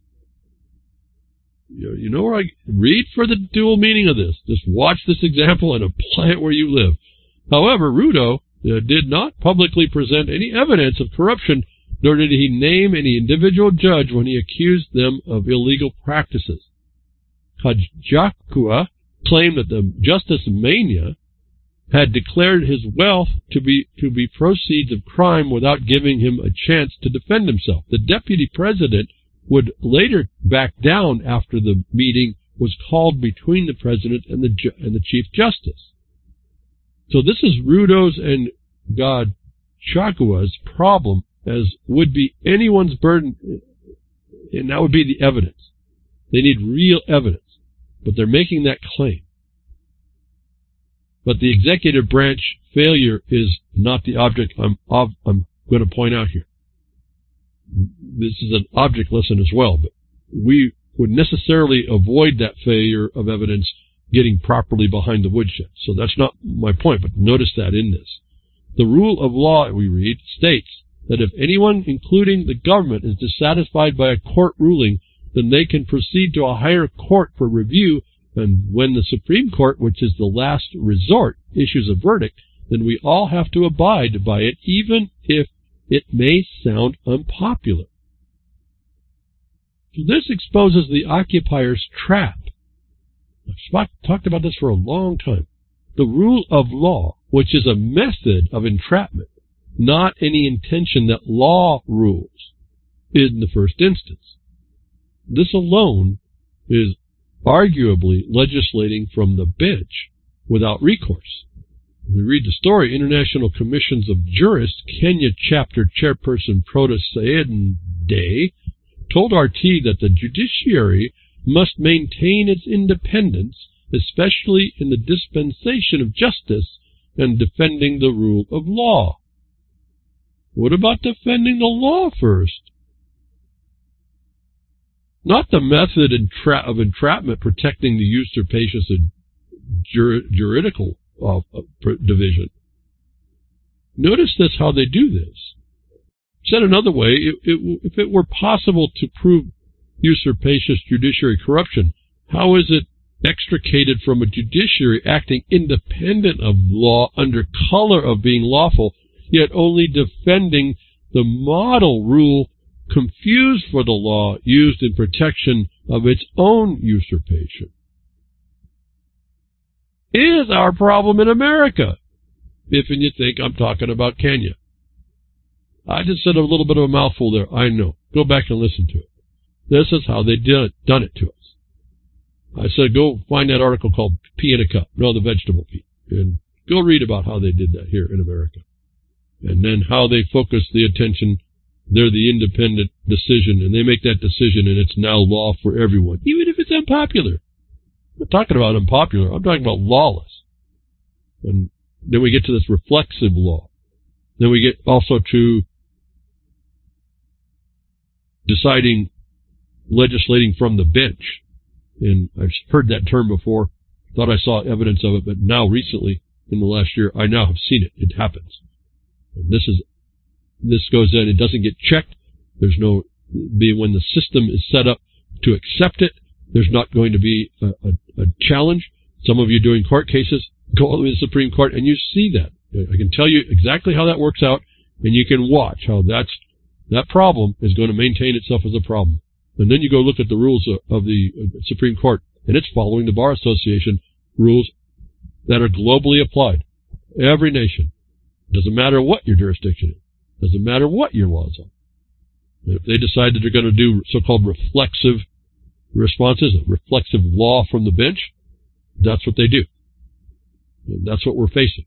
You know where I read for the dual meaning of this. Just watch this example and apply it where you live. However, Ruto uh, did not publicly present any evidence of corruption, nor did he name any individual judge when he accused them of illegal practices. Kajakua claimed that the justice mania had declared his wealth to be to be proceeds of crime without giving him a chance to defend himself. The deputy president would later back down after the meeting was called between the president and the ju- and the chief justice. So this is Rudo's and Godshakua's problem, as would be anyone's burden, and that would be the evidence. They need real evidence, but they're making that claim. But the executive branch failure is not the object I'm, I'm going to point out here. This is an object lesson as well, but we would necessarily avoid that failure of evidence getting properly behind the woodshed. So that's not my point, but notice that in this. The rule of law, we read, states that if anyone, including the government, is dissatisfied by a court ruling, then they can proceed to a higher court for review. And when the Supreme Court, which is the last resort, issues a verdict, then we all have to abide by it, even if it may sound unpopular. So this exposes the occupier's trap. I've talked about this for a long time. The rule of law, which is a method of entrapment, not any intention that law rules in the first instance. This alone is arguably legislating from the bench without recourse. We read the story. International Commissions of Jurists, Kenya chapter chairperson Protas Sayende told R T that the judiciary must maintain its independence, especially in the dispensation of justice and defending the rule of law. What about defending the law first? Not the method entra- of entrapment protecting the usurpacious jur- juridical uh, division. Notice this, how they do this. Said another way, it, it, if it were possible to prove usurpacious judiciary corruption, how is it extricated from a judiciary acting independent of law under color of being lawful, yet only defending the model rule confused for the law used in protection of its own usurpation? Is our problem in America, if and you think I'm talking about Kenya. I just said a little bit of a mouthful there, I know. Go back and listen to it. This is how they did it, done it to us. I said go find that article called Pea in a Cup, no, the vegetable pea, and go read about how they did that here in America. And then how they focus the attention. They're the independent decision, and they make that decision, and it's now law for everyone, even if it's unpopular. I'm not talking about unpopular. I'm talking about lawless. And then we get to this reflexive law. Then we get also to deciding, legislating from the bench. And I've heard that term before, thought I saw evidence of it, but now recently, in the last year, I now have seen it. It happens. And this is This goes in, it doesn't get checked. There's no, be when the system is set up to accept it, there's not going to be a, a, a challenge. Some of you doing court cases, go all the way to the Supreme Court and you see that. I can tell you exactly how that works out, and you can watch how that's, that problem is going to maintain itself as a problem. And then you go look at the rules of, of the Supreme Court, and it's following the Bar Association rules that are globally applied. Every nation. Doesn't matter what your jurisdiction is. Doesn't matter what your laws are. If they decide that they're going to do so-called reflexive responses, reflexive law from the bench, that's what they do. And that's what we're facing.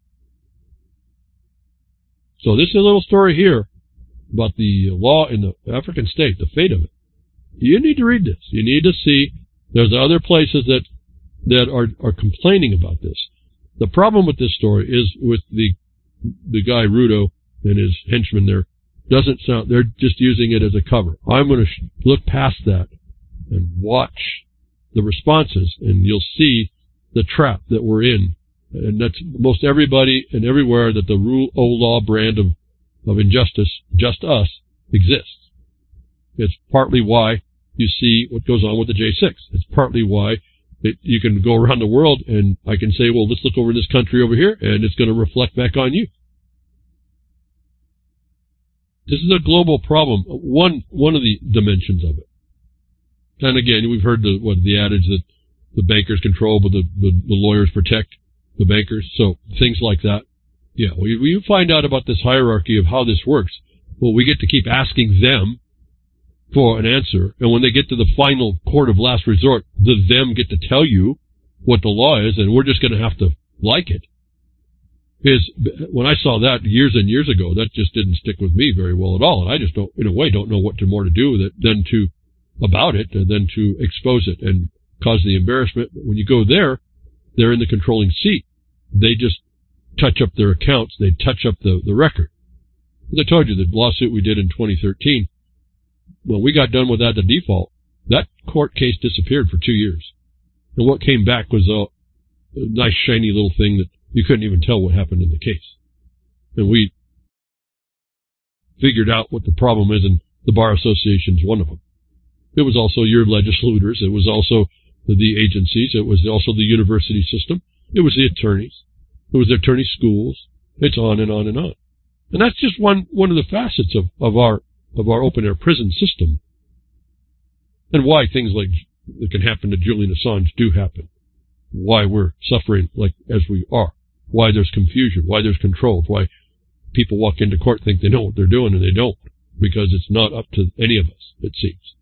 So this is a little story here about the law in the African state, the fate of it. You need to read this. You need to see there's other places that that are, are complaining about this. The problem with this story is with the the guy Rudo and his henchmen there. Doesn't sound, they're just using it as a cover. I'm going to sh- look past that and watch the responses, and you'll see the trap that we're in. And that's most everybody and everywhere that the rule of law brand of, of injustice, just us, exists. It's partly why you see what goes on with the J six. It's partly why it, you can go around the world and I can say, well, let's look over this country over here, and it's going to reflect back on you. This is a global problem, one one of the dimensions of it. And again, we've heard the what the adage that the bankers control, but the, the, the lawyers protect. the bankers. So things like that. Yeah, we, we find out about this hierarchy of how this works. Well, we get to keep asking them for an answer. And when they get to the final court of last resort, the them get to tell you what the law is, and we're just going to have to like it. Is when I saw that years and years ago, that just didn't stick with me very well at all. And I just don't, in a way, don't know what to more to do with it than to about it and then to expose it and cause the embarrassment. When you go there, they're in the controlling seat. They just touch up their accounts. They touch up the, the record. As I told you, the lawsuit we did in twenty thirteen, when we got done with that, the default, that court case disappeared for two years. And what came back was a, a nice, shiny little thing that you couldn't even tell what happened in the case. And we figured out what the problem is, and the Bar Association's one of them. It was also your legislators. It was also the agencies. It was also the university system. It was the attorneys. It was the attorney schools. It's on and on and on. And that's just one, one of the facets of, of our, of our open air prison system. And why things like that can happen to Julian Assange do happen. Why we're suffering like as we are. Why there's confusion. Why there's control. Why people walk into court think they know what they're doing and they don't. Because it's not up to any of us, it seems.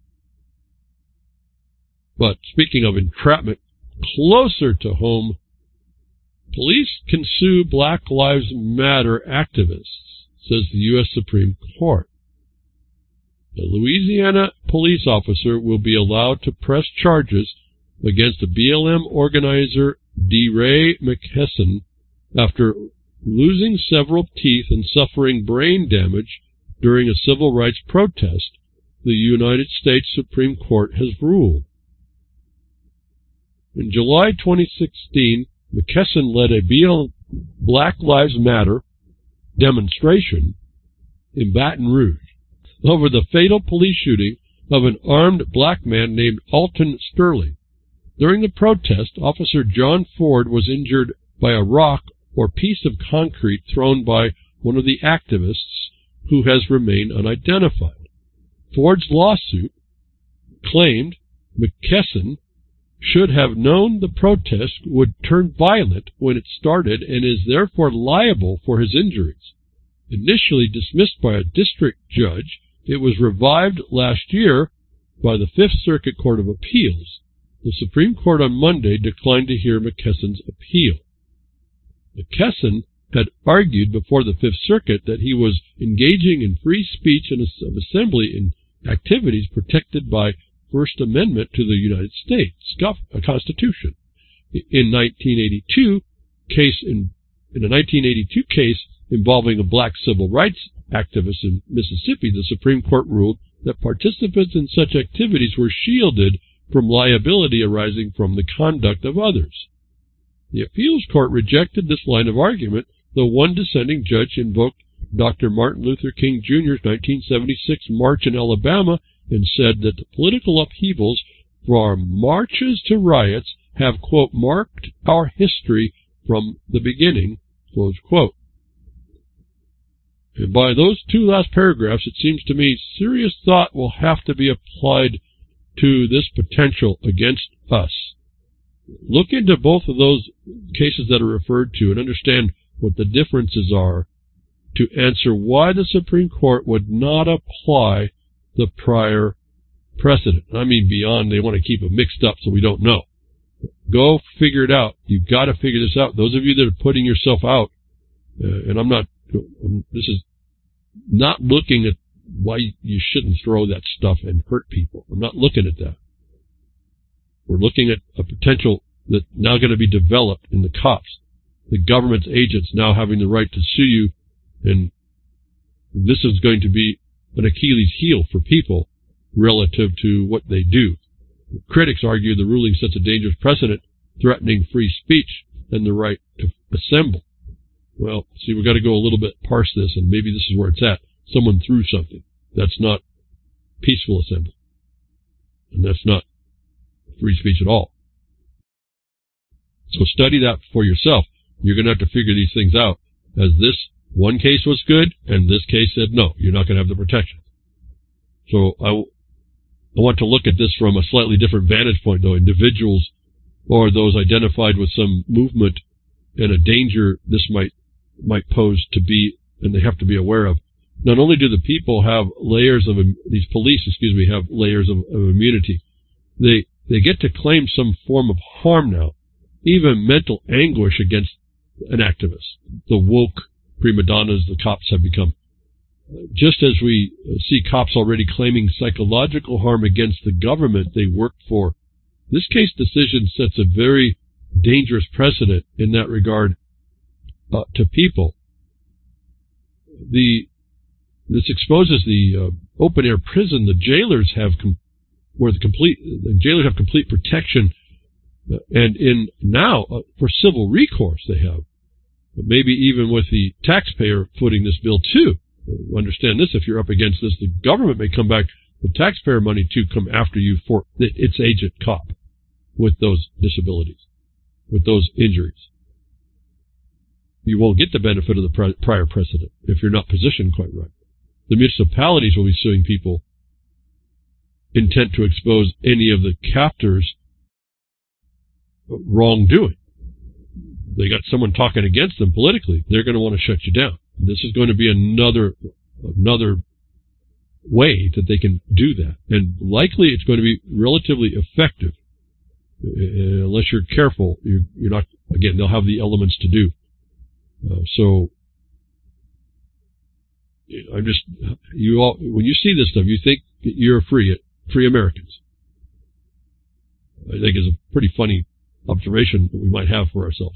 But speaking of entrapment, closer to home, police can sue Black Lives Matter activists, says the U S Supreme Court. A Louisiana police officer will be allowed to press charges against a B L M organizer, DeRay McKesson, after losing several teeth and suffering brain damage during a civil rights protest, the United States Supreme Court has ruled. In July twenty sixteen, McKesson led a B L M Black Lives Matter demonstration in Baton Rouge over the fatal police shooting of an armed black man named Alton Sterling. During the protest, Officer John Ford was injured by a rock or piece of concrete thrown by one of the activists, who has remained unidentified. Ford's lawsuit claimed McKesson should have known the protest would turn violent when it started and is therefore liable for his injuries. Initially dismissed by a district judge, it was revived last year by the Fifth Circuit Court of Appeals. The Supreme Court on Monday declined to hear McKesson's appeal. McKesson had argued before the Fifth Circuit that he was engaging in free speech and of assembly in activities protected by First Amendment to the United States Constitution. In nineteen eighty-two, case in, in a nineteen eighty-two case involving a black civil rights activist in Mississippi, the Supreme Court ruled that participants in such activities were shielded from liability arising from the conduct of others. The appeals court rejected this line of argument, though one dissenting judge invoked Doctor Martin Luther King Junior's nineteen seventy-six march in Alabama and said that the political upheavals from marches to riots have, quote, marked our history from the beginning, close quote. And by those two last paragraphs, it seems to me serious thought will have to be applied to this potential against us. Look into both of those cases that are referred to and understand what the differences are to answer why the Supreme Court would not apply the prior precedent. I mean beyond, they want to keep it mixed up so we don't know. Go figure it out. You've got to figure this out. Those of you that are putting yourself out, uh, and I'm not, this is not looking at why you shouldn't throw that stuff and hurt people. I'm not looking at that. We're looking at a potential that's now going to be developed in the cops. The government's agents now having the right to sue you, and this is going to be an Achilles heel for people relative to what they do. Critics argue the ruling sets a dangerous precedent, threatening free speech and the right to assemble. Well, see, we've got to go a little bit parse this, and maybe this is where it's at. Someone threw something. That's not peaceful assembly. And that's not free speech at all. So study that for yourself. You're going to have to figure these things out, as this one case was good, and this case said no, you're not going to have the protection. So I, I want to look at this from a slightly different vantage point, though. Individuals or those identified with some movement and a danger this might might pose to be, and they have to be aware of. Not only do the people have layers of, these police, excuse me, have layers of, of immunity, they they get to claim some form of harm now, even mental anguish against an activist. The woke prima donnas the cops have become. Just as we see cops already claiming psychological harm against the government they work for, this case decision sets a very dangerous precedent in that regard uh, to people. The this exposes the uh, open air prison the jailers have, com- where the complete the jailers have complete protection, uh, and in now uh, for civil recourse they have, but maybe even with the taxpayer footing this bill too. Understand this: if you're up against this, the government may come back with taxpayer money to come after you for its agent cop with those disabilities, with those injuries. You won't get the benefit of the prior precedent if you're not positioned quite right. The municipalities will be suing people intent to expose any of the captors' wrongdoing. They got someone talking against them politically. They're going to want to shut you down. This is going to be another another way that they can do that. And likely it's going to be relatively effective. Uh, unless you're careful, you're, you're not, again, they'll have the elements to do. Uh, so, I'm just, you all, when you see this stuff, you think you're free, free Americans. I think it's a pretty funny observation that we might have for ourselves.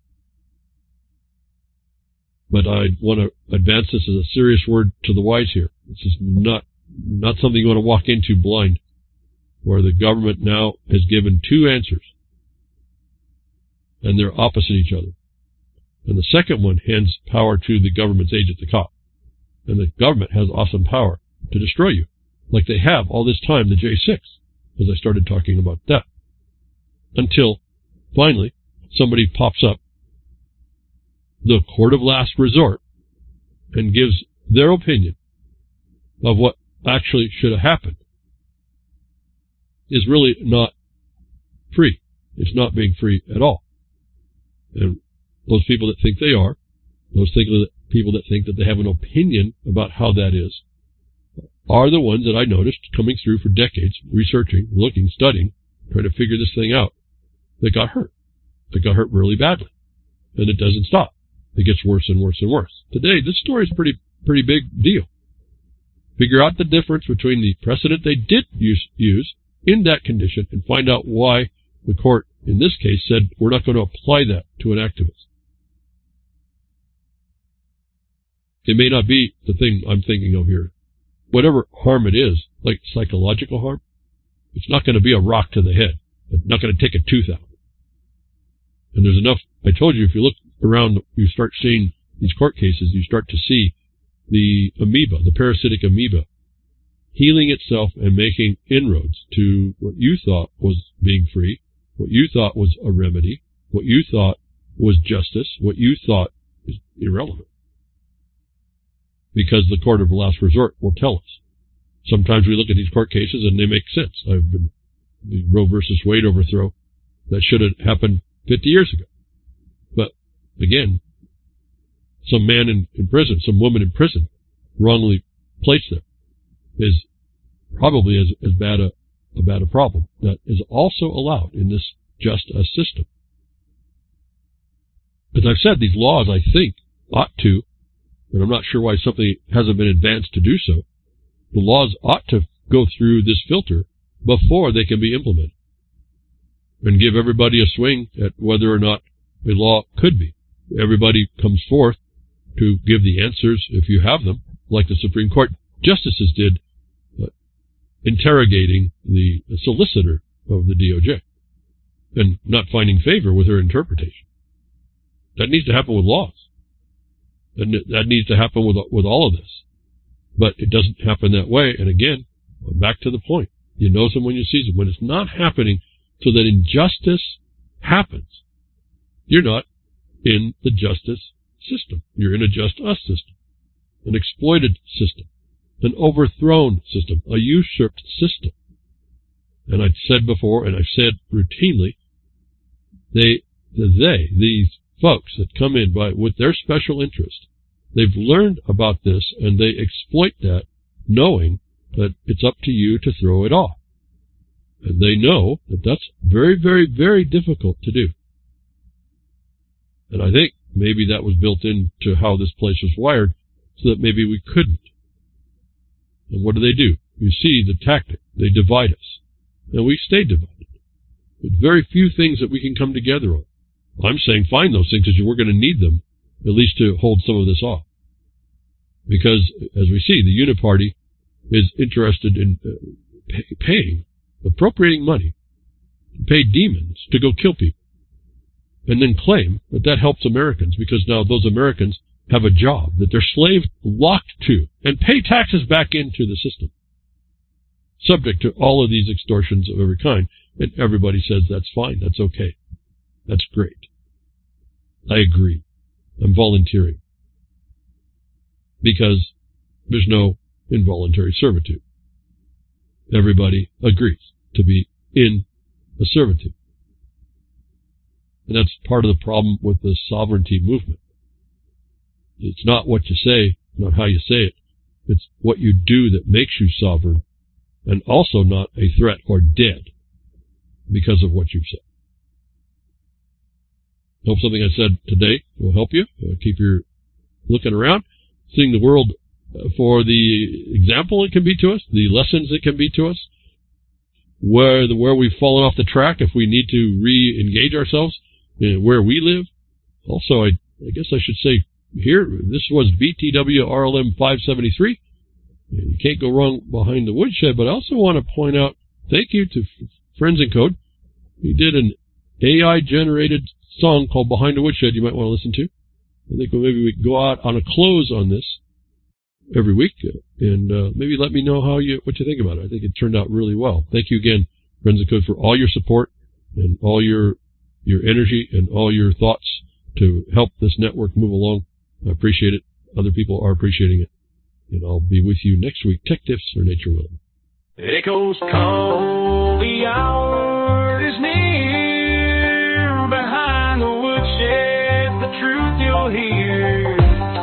But I want to advance this as a serious word to the wise here. This is not, not something you want to walk into blind, where the government now has given two answers, and they're opposite each other. And the second one hands power to the government's agent, the cop. And the government has awesome power to destroy you, like they have all this time, the J six, as I started talking about that. Until, finally, somebody pops up, the court of last resort, and gives their opinion of what actually should have happened. Is really not free. It's not being free at all. And those people that think they are, those people that think that they have an opinion about how that is, are the ones that I noticed coming through for decades, researching, looking, studying, trying to figure this thing out, that got hurt. That got hurt really badly. And it doesn't stop. It gets worse and worse and worse. Today, this story is pretty, pretty big deal. Figure out the difference between the precedent they did use, use in that condition and find out why the court, in this case, said we're not going to apply that to an activist. It may not be the thing I'm thinking of here. Whatever harm it is, like psychological harm, it's not going to be a rock to the head. It's not going to take a tooth out. And there's enough. I told you, if you look around, you start seeing these court cases, you start to see the amoeba, the parasitic amoeba, healing itself and making inroads to what you thought was being free, what you thought was a remedy, what you thought was justice, what you thought is irrelevant. Because the court of last resort will tell us. Sometimes we look at these court cases and they make sense. I've been, the Roe versus Wade overthrow, that should have happened fifty years ago. But again, some man in, in prison, some woman in prison, wrongly placed there, is probably as, as bad a, a bad a problem that is also allowed in this just a system. As I've said, these laws, I think, ought to, and I'm not sure why something hasn't been advanced to do so, the laws ought to go through this filter before they can be implemented and give everybody a swing at whether or not a law could be. Everybody comes forth to give the answers if you have them, like the Supreme Court justices did, uh, interrogating the solicitor of the D O J and not finding favor with her interpretation. That needs to happen with laws. And that needs to happen with with all of this. But it doesn't happen that way. And again, back to the point. You know them when you see them. When it's not happening so that injustice happens, you're not in the justice system. You're in a just us system, an exploited system, an overthrown system, a usurped system. And I've said before, and I've said routinely, they, they, these folks that come in by with their special interest. They've learned about this, and they exploit that, knowing that it's up to you to throw it off. And they know that that's very, very, very difficult to do. And I think maybe that was built into how this place was wired, so that maybe we couldn't. And what do they do? You see the tactic. They divide us. And we stay divided. There's very few things that we can come together on. I'm saying find those things, because we're going to need them, at least to hold some of this off. Because, as we see, the Uniparty is interested in uh, pay, paying, appropriating money to pay demons to go kill people, and then claim that that helps Americans, because now those Americans have a job that they're slaves locked to, and pay taxes back into the system, subject to all of these extortions of every kind. And everybody says that's fine, that's okay, that's great. I agree. I'm volunteering, because there's no involuntary servitude. Everybody agrees to be in a servitude. And that's part of the problem with the sovereignty movement. It's not what you say, not how you say it. It's what you do that makes you sovereign, and also not a threat or dead because of what you've said. Hope something I said today will help you. Uh, keep your looking around, seeing the world for the example it can be to us, the lessons it can be to us, where the where we've fallen off the track, if we need to re-engage ourselves, uh, where we live. Also, I, I guess I should say here, this was B T W R L M five seventy-three. You can't go wrong behind the woodshed, but I also want to point out, thank you to Friends in Code. He did an A I-generated song called Behind the Woodshed you might want to listen to. I think maybe we can go out on a close on this every week, and uh, maybe let me know how you what you think about it. I think it turned out really well. Thank you again, Friends in Code, for all your support and all your your energy and all your thoughts to help this network move along. I appreciate it. Other people are appreciating it. And I'll be with you next week. Tech Tips or Nature Willing. Echoes call, the hour is near. Behind the woodshed, the truth you'll hear.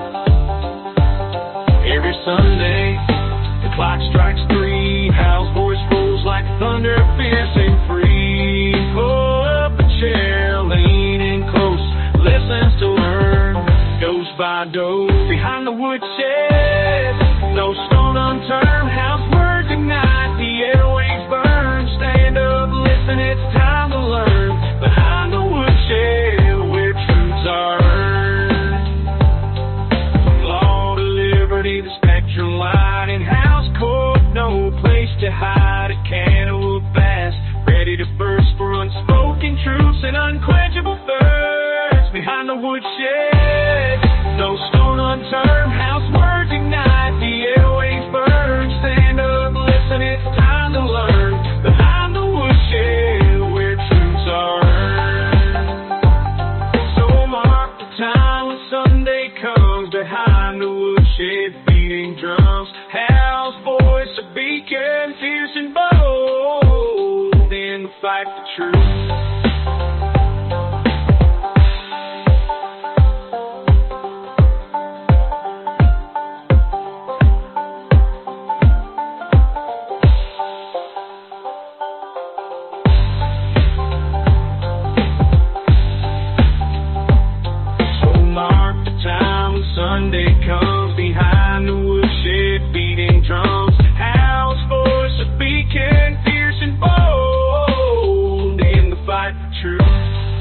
Every Sunday, the clock strikes three. Hal's voice rolls like thunder, fierce and free. Pull up a chair, lean in close, listens to learn. Goes by dose behind the woodshed. No stone unturned, house words ignite, the airwaves burn. Stand up, listen, it's time to learn. Behind the woodshed, where truths are earned. Law to liberty, the spectrum light in house court. No place to hide, a cantaloupe fast, ready to burst for unspoken truths and unquenchable thirst. Behind the woodshed, no stone unturned, house words ignite, the airwaves burn. Stand up, listen, it's time to learn. Behind the woodshed, where truths are earned. So mark the time when Sunday comes. Behind the woodshed, beating drums, Hal's voice a beacon, fierce and bold in the fight for truth. Sunday comes, behind the woodshed, beating drums, Hal's voice a beacon, fierce and bold in the fight for truth.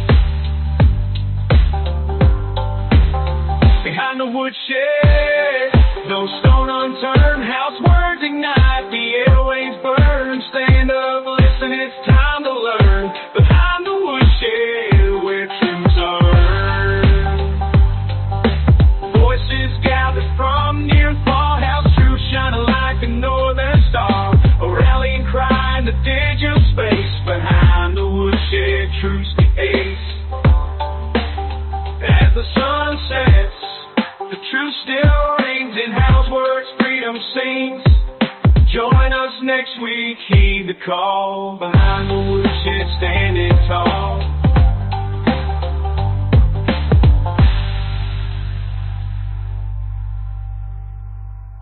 Behind the woodshed, no stone unturned, house words ignite, the airwaves burn. Stand up, listen, it's time to learn. Behind the woodshed, where truths are from near and far, Hal's truth shining like a northern star. A rallying cry in the digital space. Behind the woodshed, truth's the ace. As the sun sets, the truth still rings in Hal's words, freedom sings. Join us next week, heed the call. Behind the woodshed, standing tall.